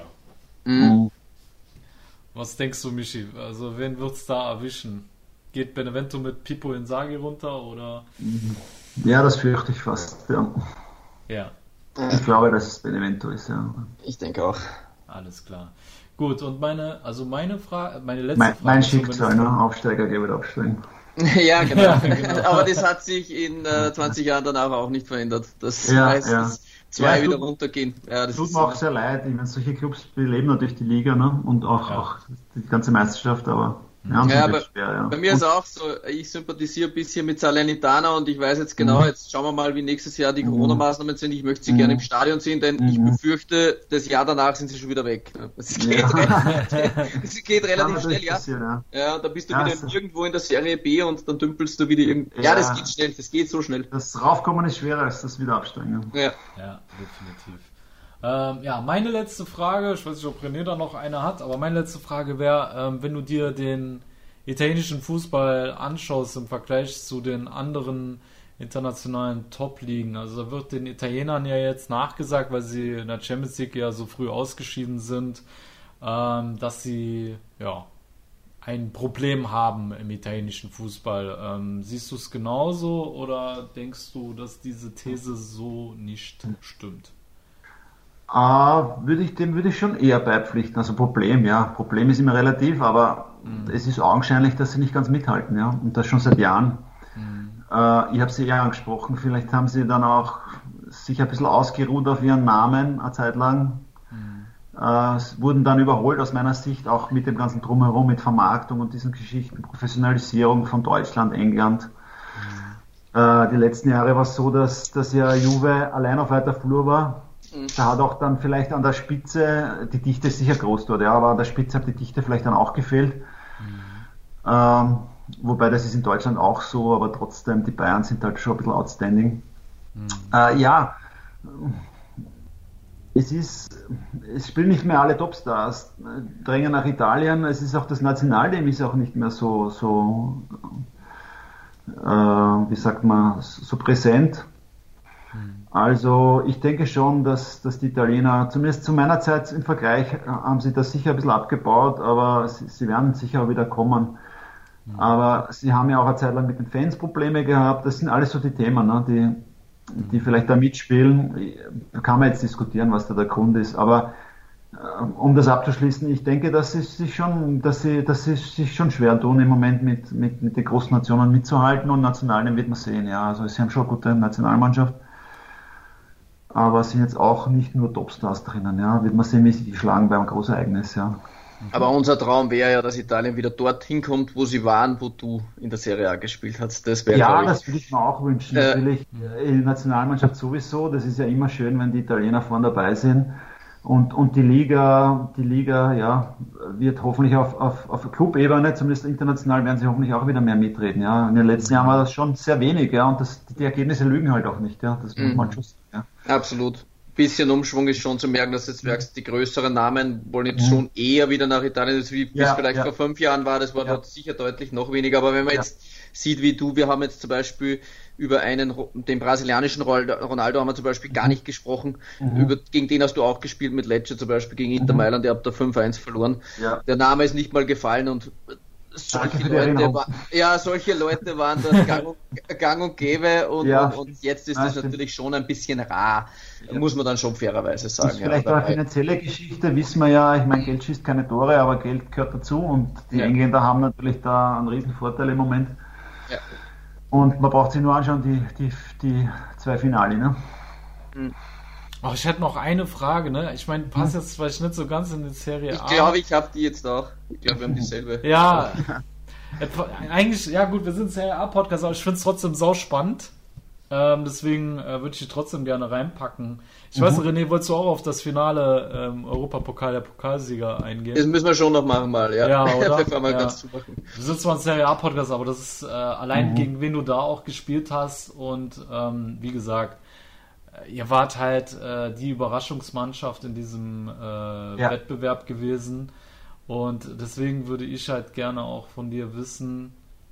Was denkst du, Michi? Also, wen wird's da erwischen? Geht Benevento mit Pippo Inzaghi runter oder? Ja, das fürchte ich fast, ja. Ja. Ich glaube, dass es Benevento ist, ja. Ich denke auch. Alles klar. Gut, und meine letzte Frage. Mein Schicksal, ne? Aufsteiger geht aufsteigen. Ja, genau. Ja, genau. Aber das hat sich in 20 Jahren danach auch nicht verändert. Das meistens zwei wieder runtergehen. Ja, das tut mir auch sehr leid. Ich meine, solche Clubs beleben natürlich die Liga, ne? Und auch die ganze Meisterschaft, aber aber schwer, bei mir ist auch so, ich sympathisiere ein bisschen mit Salernitana und ich weiß jetzt genau, jetzt schauen wir mal, wie nächstes Jahr die Corona-Maßnahmen sind. Ich möchte sie gerne im Stadion sehen, denn ich befürchte, das Jahr danach sind sie schon wieder weg. Es geht relativ schnell, ja. Da bist du wieder irgendwo in der Serie B und dann dümpelst du wieder irgendwo. Ja, das geht schnell, das geht so schnell. Das Raufkommen ist schwerer als das Wiederabsteigen. Ja, definitiv. Meine letzte Frage, ich weiß nicht, ob René da noch eine hat, aber meine letzte Frage wäre, wenn du dir den italienischen Fußball anschaust im Vergleich zu den anderen internationalen Top-Ligen, also da wird den Italienern ja jetzt nachgesagt, weil sie in der Champions League ja so früh ausgeschieden sind, dass sie ein Problem haben im italienischen Fußball. Siehst du es genauso oder denkst du, dass diese These so nicht stimmt? Dem würde ich schon eher beipflichten. Also Problem ist immer relativ, aber es ist augenscheinlich, dass sie nicht ganz mithalten, ja. Und das schon seit Jahren. Ich habe sie ja angesprochen, vielleicht haben sie dann auch sich ein bisschen ausgeruht auf ihren Namen eine Zeit lang. Wurden dann überholt aus meiner Sicht, auch mit dem ganzen Drumherum, mit Vermarktung und diesen Geschichten, Professionalisierung von Deutschland, England. Die letzten Jahre war es so, dass ja Juve allein auf weiter Flur war. Da hat auch dann vielleicht an der Spitze, die Dichte ist sicher groß dort, aber an der Spitze hat die Dichte vielleicht dann auch gefehlt. Wobei das ist in Deutschland auch so, aber trotzdem, die Bayern sind halt schon ein bisschen outstanding. Es spielen nicht mehr alle Topstars, drängen nach Italien, es ist auch das Nationalteam ist auch nicht mehr so wie sagt man, so präsent. Also ich denke schon, dass die Italiener, zumindest zu meiner Zeit im Vergleich, haben sie das sicher ein bisschen abgebaut, aber sie werden sicher auch wieder kommen. Aber sie haben ja auch eine Zeit lang mit den Fans Probleme gehabt. Das sind alles so die Themen, ne, die vielleicht da mitspielen. Da kann man jetzt diskutieren, was da der Grund ist. Aber um das abzuschließen, ich denke, dass sie sich schon schwer tun, im Moment mit den großen Nationen mitzuhalten, und Nationalen wird man sehen. Ja, also sie haben schon eine gute Nationalmannschaft. Aber sind jetzt auch nicht nur Topstars drinnen, ja. Wird man sehen, wie sie die schlagen beim Großereignis, ja. Aber unser Traum wäre ja, dass Italien wieder dorthin kommt, wo sie waren, wo du in der Serie A gespielt hast. Das wäre, das würde ich mir auch wünschen. Natürlich, die Nationalmannschaft sowieso. Das ist ja immer schön, wenn die Italiener vorne dabei sind. Und die Liga, ja, wird hoffentlich auf Clubebene, zumindest international, werden sie hoffentlich auch wieder mehr mitreden, ja. In den letzten Jahren war das schon sehr wenig, ja, und die Ergebnisse lügen halt auch nicht, ja. Das muss man schon sagen, ja. Absolut. Bisschen Umschwung ist schon zu merken, dass jetzt die größeren Namen wollen jetzt schon eher wieder nach Italien, wie es vielleicht vor 5 Jahren war. Das war dort sicher deutlich noch weniger. Aber wenn man jetzt sieht, wie wir haben jetzt zum Beispiel über den brasilianischen Ronaldo haben wir zum Beispiel gar nicht gesprochen. Gegen den hast du auch gespielt mit Lecce zum Beispiel, gegen Inter Mailand, ihr habt da 5-1 verloren. Ja. Der Name ist nicht mal gefallen, und solche Leute waren dort gang und gäbe, und jetzt ist das natürlich schon ein bisschen rar, muss man dann schon fairerweise sagen. Das ist vielleicht auch eine finanzielle Geschichte, wissen wir ja, ich meine, Geld schießt keine Tore, aber Geld gehört dazu, und die Engländer haben natürlich da einen riesen Vorteil im Moment. Ja. Und man braucht sich nur anschauen, die 2 Finale, ne? Oh, ich hätte noch eine Frage, ne? Ich meine, passt jetzt vielleicht nicht so ganz in die Serie A. Ich glaube, ich habe die jetzt auch. Ich glaube, wir haben dieselbe. Ja. Eigentlich, ja gut, wir sind Serie A-Podcast, aber ich finde es trotzdem sauspannend. Deswegen würde ich die trotzdem gerne reinpacken. Ich weiß, René, wolltest du auch auf das Finale Europapokal der Pokalsieger eingehen? Das müssen wir schon noch machen mal, ja. Ja, oder? Ganz zumachen. Wir sind zwar ein Serie A-Podcast, aber das ist allein gegen wen du da auch gespielt hast, und wie gesagt, ihr wart halt die Überraschungsmannschaft in diesem Wettbewerb gewesen, und deswegen würde ich halt gerne auch von dir wissen,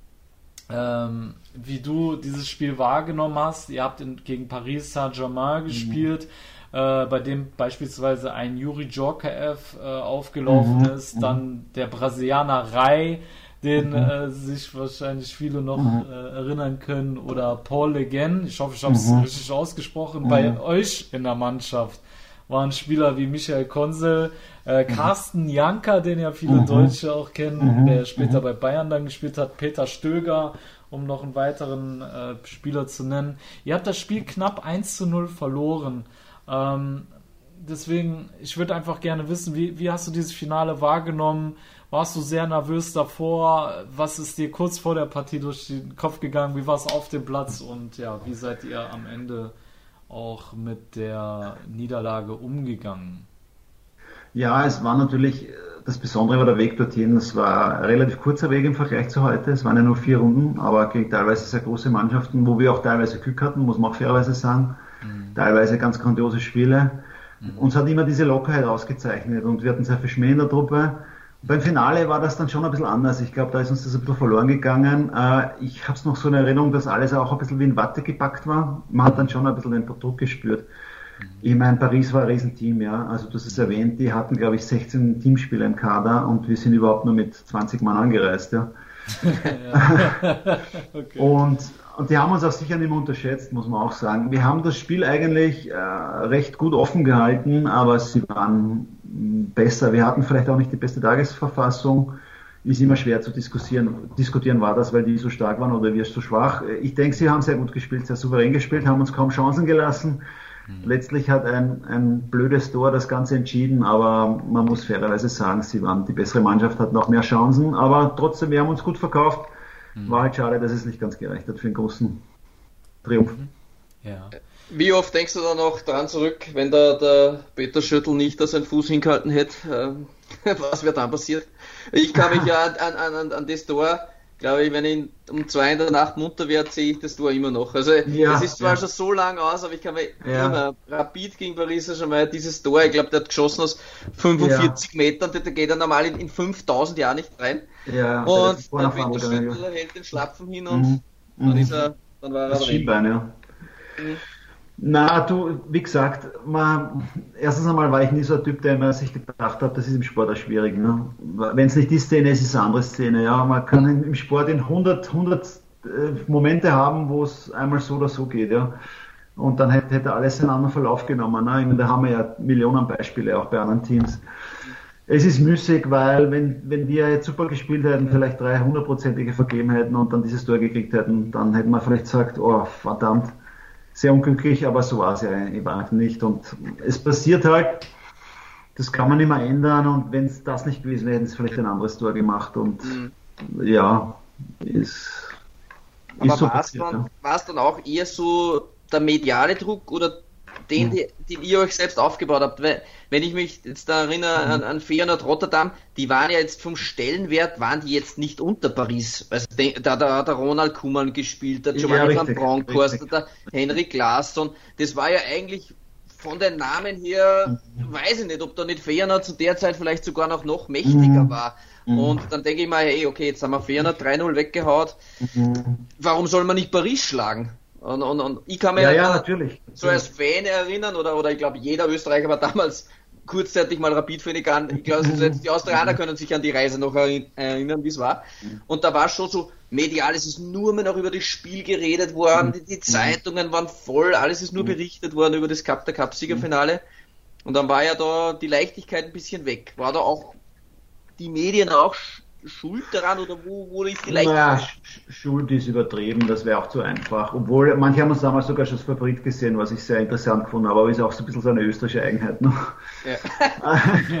wie du dieses Spiel wahrgenommen hast. Ihr habt gegen Paris Saint-Germain gespielt, bei dem beispielsweise ein Juri Djorkaeff aufgelaufen ist, dann der Brasilianer Rai, den sich wahrscheinlich viele noch erinnern können, oder Paul Le Guen, ich hoffe, ich habe es richtig ausgesprochen. Bei euch in der Mannschaft waren Spieler wie Michael Konsel, Carsten Janka, den ja viele Deutsche auch kennen, der später bei Bayern dann gespielt hat, Peter Stöger, um noch einen weiteren Spieler zu nennen. Ihr habt das Spiel knapp 1-0 verloren. Deswegen, ich würde einfach gerne wissen, wie hast du dieses Finale wahrgenommen? Warst du sehr nervös davor? Was ist dir kurz vor der Partie durch den Kopf gegangen? Wie war es auf dem Platz? Und ja, wie seid ihr am Ende auch mit der Niederlage umgegangen? Ja, es war natürlich, das Besondere war der Weg dorthin. Es war ein relativ kurzer Weg im Vergleich zu heute. Es waren ja nur 4 Runden, aber gegen teilweise sehr große Mannschaften, wo wir auch teilweise Glück hatten, muss man auch fairerweise sagen. Teilweise ganz grandiose Spiele. Uns hat immer diese Lockerheit ausgezeichnet, und wir hatten sehr viel Schmäh in der Truppe. Beim Finale war das dann schon ein bisschen anders. Ich glaube, da ist uns das ein bisschen verloren gegangen. Ich habe es noch so in Erinnerung, dass alles auch ein bisschen wie in Watte gepackt war. Man hat dann schon ein bisschen den Druck gespürt. Ich meine, Paris war ein Riesenteam, ja. Also du hast es erwähnt, die hatten, glaube ich, 16 Teamspieler im Kader, und wir sind überhaupt nur mit 20 Mann angereist, ja. Okay. Und die haben uns auch sicher nicht mehr unterschätzt, muss man auch sagen. Wir haben das Spiel eigentlich recht gut offen gehalten, aber sie waren besser. Wir hatten vielleicht auch nicht die beste Tagesverfassung. Ist immer schwer zu diskutieren, war das, weil die so stark waren oder wir so schwach. Ich denke, sie haben sehr gut gespielt, sehr souverän gespielt, haben uns kaum Chancen gelassen. Letztlich hat ein blödes Tor das Ganze entschieden, aber man muss fairerweise sagen, sie waren die bessere Mannschaft, hatten auch mehr Chancen, aber trotzdem, wir haben uns gut verkauft. War halt schade, dass es nicht ganz gereicht hat für einen großen Triumph. Ja. Wie oft denkst du da noch dran zurück, wenn der Peter Schüttl nicht da seinen Fuß hingehalten hätte? Was wäre dann passiert? Ich kann mich ja an das Tor, glaube ich, wenn ich um 2 in der Nacht munter werde, sehe ich das Tor immer noch. Also das ist zwar schon so lang aus, aber ich kann mich immer, Rapid gegen Paris Saint-Germain, dieses Tor, ich glaube, der hat geschossen aus 45 Metern, der geht ja normal in 5000 Jahren nicht rein. Ja, und der Peter Schüttl hält den Schlapfen hin und Dann war er das Schienbein, ja. Na, du, wie gesagt, erstens einmal war ich nie so ein Typ, der immer sich gedacht hat, das ist im Sport auch schwierig. Ne? Wenn es nicht die Szene ist, ist es eine andere Szene. Ja? Man kann im Sport in 100 Momente haben, wo es einmal so oder so geht. Ja? Und dann hätte alles einen anderen Verlauf genommen. Ne? Ich meine, da haben wir ja Millionen Beispiele auch bei anderen Teams. Es ist müßig, weil wenn wir jetzt super gespielt hätten, vielleicht 300-prozentige vergeben hätten und dann dieses Tor gekriegt hätten, dann hätten wir vielleicht gesagt, oh verdammt, sehr unglücklich, aber so war es ja nicht. Und es passiert halt, das kann man nicht mehr ändern und wenn es das nicht gewesen wäre, hätten sie vielleicht ein anderes Tor gemacht und ja, ist so passiert. Aber war es dann auch eher so der mediale Druck oder den ihr euch selbst aufgebaut habt? Wenn ich mich jetzt da erinnere an Feyenoord Rotterdam, die waren ja jetzt vom Stellenwert, waren die jetzt nicht unter Paris. Also da hat der Ronald Koeman gespielt, der Giovanni van Bronckhorst, der Henrik Larsson. Das war ja eigentlich von den Namen her, weiß ich nicht, ob da nicht Feyenoord zu der Zeit vielleicht sogar noch mächtiger war. Und dann denke ich mal, hey, okay, jetzt haben wir Feyenoord 3-0 weggehaut. Warum soll man nicht Paris schlagen? Und ich kann mich natürlich. So als Fan erinnern, oder ich glaube, jeder Österreicher war damals kurzzeitig mal Rapid-Fan an. Ich glaube, selbst die Australier können sich an die Reise noch erinnern, wie es war. Und da war schon so medial, es ist nur mehr noch über das Spiel geredet worden, die Zeitungen waren voll, alles ist nur berichtet worden über das der Cup-Siegerfinale. Und dann war ja da die Leichtigkeit ein bisschen weg. War da auch die Medien auch schuld daran oder wo ist die Leichtigkeit? Naja, Schuld ist übertrieben, das wäre auch zu einfach. Obwohl, manche haben uns damals sogar schon als Favorit gesehen, was ich sehr interessant gefunden habe, aber ist auch so ein bisschen so eine österreichische Eigenheit noch. Ja.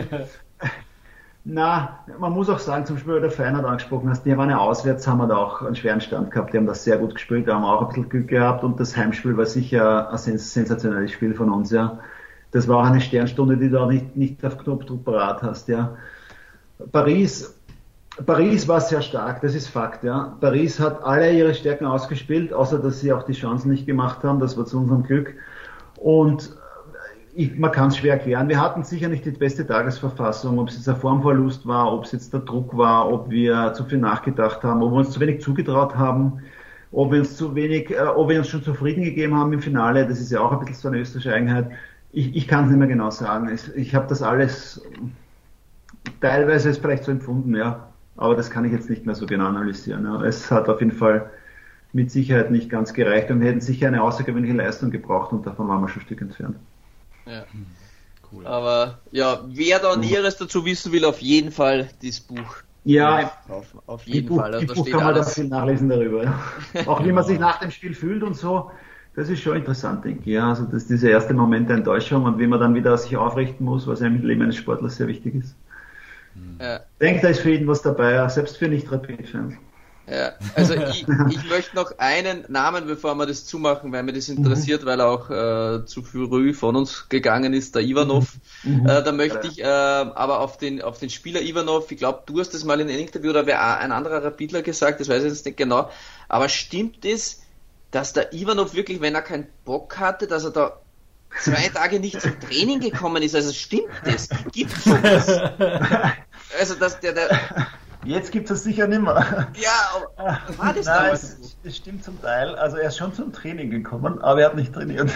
Na, man muss auch sagen, zum Beispiel, weil der Feyenoord angesprochen hast, die waren ja auswärts, haben wir da auch einen schweren Stand gehabt, die haben das sehr gut gespielt, da haben wir auch ein bisschen Glück gehabt und das Heimspiel war sicher ein sensationelles Spiel von uns, ja. Das war auch eine Sternstunde, die du auch nicht auf Knopfdruck parat hast, ja. Paris war sehr stark, das ist Fakt, ja. Paris hat alle ihre Stärken ausgespielt, außer dass sie auch die Chancen nicht gemacht haben, das war zu unserem Glück. Und man kann es schwer erklären. Wir hatten sicher nicht die beste Tagesverfassung, ob es jetzt ein Formverlust war, ob es jetzt der Druck war, ob wir zu viel nachgedacht haben, ob wir uns zu wenig zugetraut haben, ob wir uns schon zufrieden gegeben haben im Finale. Das ist ja auch ein bisschen so eine österreichische Eigenheit. Ich kann es nicht mehr genau sagen. Ich habe das alles teilweise ist vielleicht so empfunden, ja. Aber das kann ich jetzt nicht mehr so genau analysieren. Ja. Es hat auf jeden Fall mit Sicherheit nicht ganz gereicht und wir hätten sicher eine außergewöhnliche Leistung gebraucht und davon waren wir schon ein Stück entfernt. Ja, cool. Aber ja, wer da Näheres dazu wissen will, auf jeden Fall dieses Buch. Ja, auf jeden Fall. Also da steht kann man da viel nachlesen darüber. Ja. Auch wie man sich nach dem Spiel fühlt und so. Das ist schon interessant, denke ich. Ja, also das dieser erste Moment der Enttäuschung und wie man dann wieder sich aufrichten muss, was ja im Leben eines Sportlers sehr wichtig ist. Ja. Ich denke, da ist für jeden was dabei, selbst für Nicht-Rapid-Fans. Ja, also ich möchte noch einen Namen, bevor wir das zumachen, weil mir das interessiert, weil er auch zu früh von uns gegangen ist, der Ivanov. Da möchte ich aber auf den Spieler Ivanov, ich glaube, du hast das mal in einem Interview oder ein anderer Rapidler gesagt, das weiß ich jetzt nicht genau, aber stimmt es, dass der Ivanov wirklich, wenn er keinen Bock hatte, dass er da 2 Tage nicht zum Training gekommen ist? Also stimmt das? Gibt's sowas? Also dass der Jetzt gibt es sicher nicht mehr. Ja, aber war das damals? Es stimmt zum Teil. Also er ist schon zum Training gekommen, aber er hat nicht trainiert.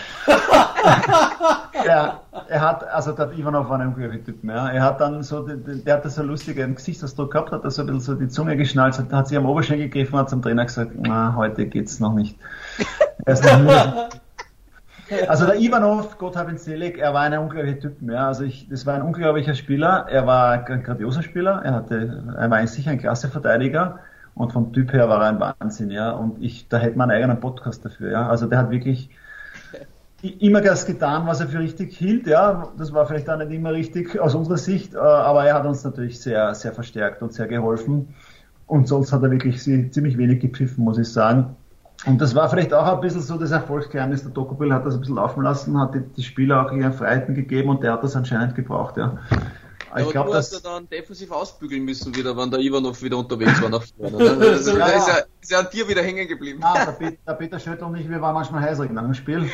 Er hat, also der Ivanov war ein unglücklicher Typ mehr. Er hat dann so, der hat so einen lustigen Gesichtsausdruck gehabt, hat da so ein bisschen so die Zunge geschnallt, hat sich am Oberschenkel gegriffen, hat zum Trainer gesagt, na, heute geht's noch nicht. Er ist noch müde. Also der Ivanov, Gott hab ihn selig, er war ein unglaublicher Typ. Ja. Also das war ein unglaublicher Spieler, er war ein grandioser Spieler, er war sicher ein klasse Verteidiger und vom Typ her war er ein Wahnsinn, ja. Und da hätte man einen eigenen Podcast dafür, ja. Also der hat wirklich immer das getan, was er für richtig hielt, ja. Das war vielleicht auch nicht immer richtig aus unserer Sicht, aber er hat uns natürlich sehr, sehr verstärkt und sehr geholfen. Und sonst hat er wirklich ziemlich wenig gepfiffen, muss ich sagen. Und das war vielleicht auch ein bisschen so das Erfolgsgeheimnis. Der Tocqueville hat das ein bisschen laufen lassen, hat die Spieler auch ihren Freiheiten gegeben und der hat das anscheinend gebraucht, ja. Ich glaube, du hast ja dann defensiv ausbügeln müssen wieder, wenn der Ivanov wieder unterwegs war nach vorne. Ne? ist ja an dir wieder hängen geblieben. Der Peter Schöttl und ich, wir waren manchmal heißer in einem Spiel.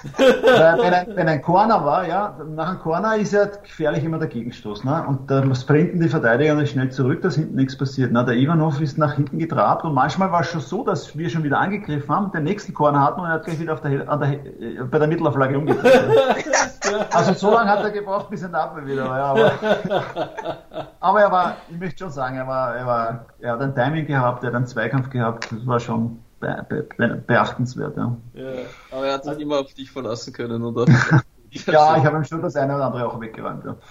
wenn ein Corner war, ja, nach einem Corner ist ja gefährlich immer der Gegenstoß. Ne? Und da sprinten die Verteidiger nicht schnell zurück, dass hinten nichts passiert. Ne? Der Ivanov ist nach hinten getrabt und manchmal war es schon so, dass wir schon wieder angegriffen haben, den nächsten Corner hatten und er hat gleich wieder bei der Mittelauflage umgedreht. Also so lange hat er gebraucht, bis er in der Abwehr wieder war. Ja, aber ich möchte schon sagen, er hat ein Timing gehabt, er hat einen Zweikampf gehabt, das war schon beachtenswert. Ja. Ja, aber er hat sich immer auf dich verlassen können, oder? Ja, ich habe ihm schon das eine oder andere auch weggeräumt. Ja.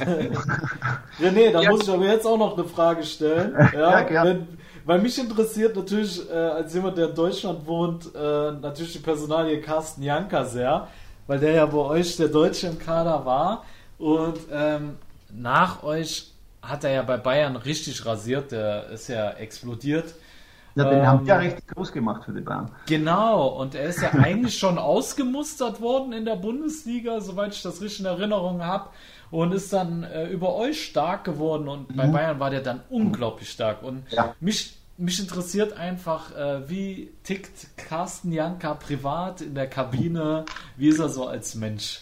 René, da muss ich aber jetzt auch noch eine Frage stellen. Ja, gerne. Weil mich interessiert natürlich, als jemand, der in Deutschland wohnt, natürlich die Personalie Carsten Janka sehr, weil der ja bei euch der Deutsche im Kader war und nach euch hat er ja bei Bayern richtig rasiert, der ist ja explodiert. Ja, den haben die ja richtig groß gemacht für die Bayern. Genau, und er ist ja eigentlich schon ausgemustert worden in der Bundesliga, soweit ich das richtig in Erinnerung habe, und ist dann über euch stark geworden und bei Bayern war der dann unglaublich stark. Und mich interessiert einfach, wie tickt Carsten Janka privat in der Kabine, wie ist er so als Mensch?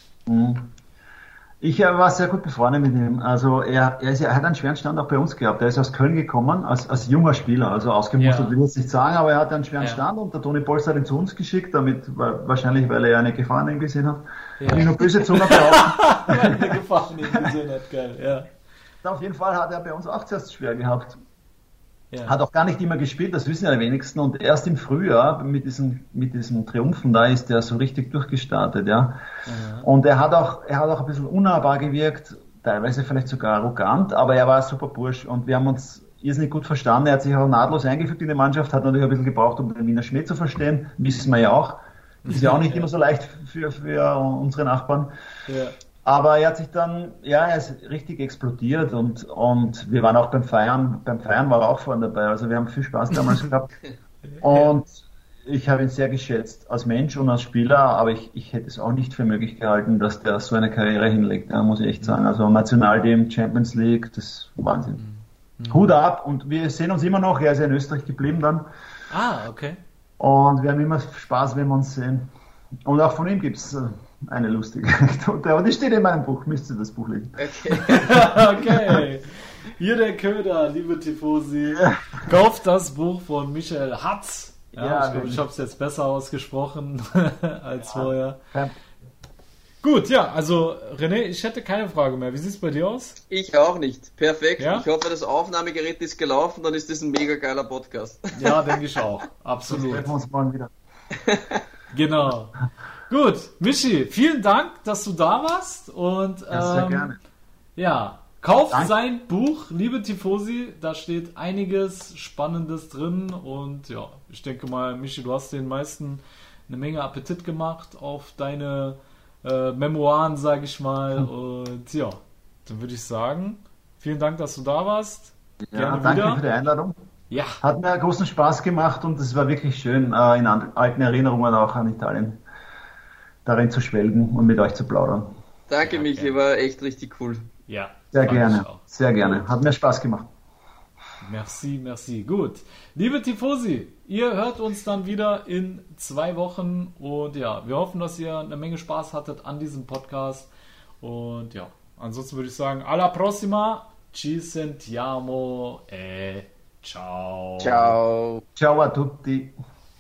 Ich war sehr gut befreundet mit ihm. Also er hat einen schweren Stand auch bei uns gehabt. Er ist aus Köln gekommen, als junger Spieler, also ausgemustert will ich jetzt nicht sagen, aber er hat einen schweren Stand und der Toni Polster hat ihn zu uns geschickt, wahrscheinlich, weil er eine Gefahr in ihm gesehen hat. Ja. Nicht nur böse Zunge behaupten. Weil er eine Gefahr in ihm gesehen hat, geil, ja. Auf jeden Fall hat er bei uns auch zuerst schwer gehabt. Ja. Hat auch gar nicht immer gespielt, das wissen ja die wenigsten. Und erst im Frühjahr mit diesen Triumphen da ist er so richtig durchgestartet, ja. Und er hat auch ein bisschen unnahbar gewirkt, teilweise vielleicht sogar arrogant, aber er war ein super Bursch und wir haben uns irrsinnig gut verstanden. Er hat sich auch nahtlos eingefügt in die Mannschaft, hat natürlich ein bisschen gebraucht, um den Wiener Schmäh zu verstehen. Wissen wir ja auch. Ist ja auch nicht immer so leicht für unsere Nachbarn. Ja. Aber er hat sich dann, er ist richtig explodiert und wir waren auch beim Feiern war er auch vorne dabei, also wir haben viel Spaß damals gehabt und ich habe ihn sehr geschätzt als Mensch und als Spieler, aber ich hätte es auch nicht für möglich gehalten, dass der so eine Karriere hinlegt, muss ich echt sagen. Also Nationalteam, Champions League, das ist Wahnsinn. Hut ab und wir sehen uns immer noch, er ist ja in Österreich geblieben dann. Okay. Und wir haben immer Spaß, wenn wir uns sehen. Und auch von ihm gibt's eine lustige Anekdote, aber die steht in meinem Buch, müsst ihr das Buch lesen. Okay. Hier der Köder, liebe Tifosi. Kauft das Buch von Michael Hatz. Ja, ich glaube, ich habe es jetzt besser ausgesprochen als vorher. Gut, ja, also René, ich hätte keine Frage mehr. Wie sieht es bei dir aus? Ich auch nicht. Perfekt. Ja? Ich hoffe, das Aufnahmegerät ist gelaufen, dann ist das ein mega geiler Podcast. Ja, denke ich auch. Absolut. Dann treffen wir uns morgen wieder. Genau. Gut, Michi, vielen Dank, dass du da warst und sehr gerne. Ja, kauft sein Buch, liebe Tifosi, da steht einiges Spannendes drin und ja, ich denke mal, Michi, du hast den meisten eine Menge Appetit gemacht auf deine Memoiren, sage ich mal, und ja, dann würde ich sagen, vielen Dank, dass du da warst. Ja, danke für die Einladung. Ja. Hat mir großen Spaß gemacht und es war wirklich schön, in alten Erinnerungen auch an Italien darin zu schwelgen und mit euch zu plaudern. Danke, Michi, war echt richtig cool. Ja. Sehr gerne, sehr gerne. Hat mir Spaß gemacht. Merci. Gut. Liebe Tifosi, ihr hört uns dann wieder in 2 Wochen und ja, wir hoffen, dass ihr eine Menge Spaß hattet an diesem Podcast und ja, ansonsten würde ich sagen, alla prossima, ci sentiamo e ciao. Ciao. Ciao a tutti.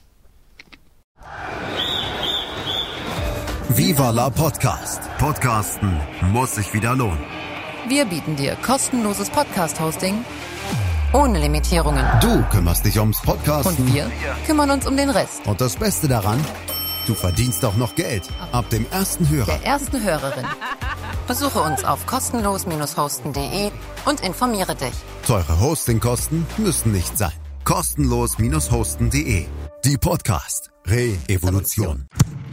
Viva la Podcast. Podcasten muss sich wieder lohnen. Wir bieten dir kostenloses Podcast-Hosting ohne Limitierungen. Du kümmerst dich ums Podcasten. Und wir kümmern uns um den Rest. Und das Beste daran, du verdienst auch noch Geld. Ab dem ersten Hörer. Der ersten Hörerin. Besuche uns auf kostenlos-hosten.de und informiere dich. Teure Hostingkosten müssen nicht sein. Kostenlos-hosten.de. Die Podcast Re-Evolution.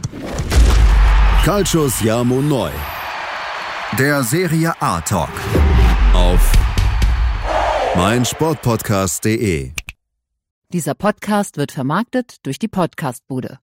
Calcio Siamo Neu. Der Serie A Talk. Auf meinsportpodcast.de. Dieser Podcast wird vermarktet durch die Podcastbude.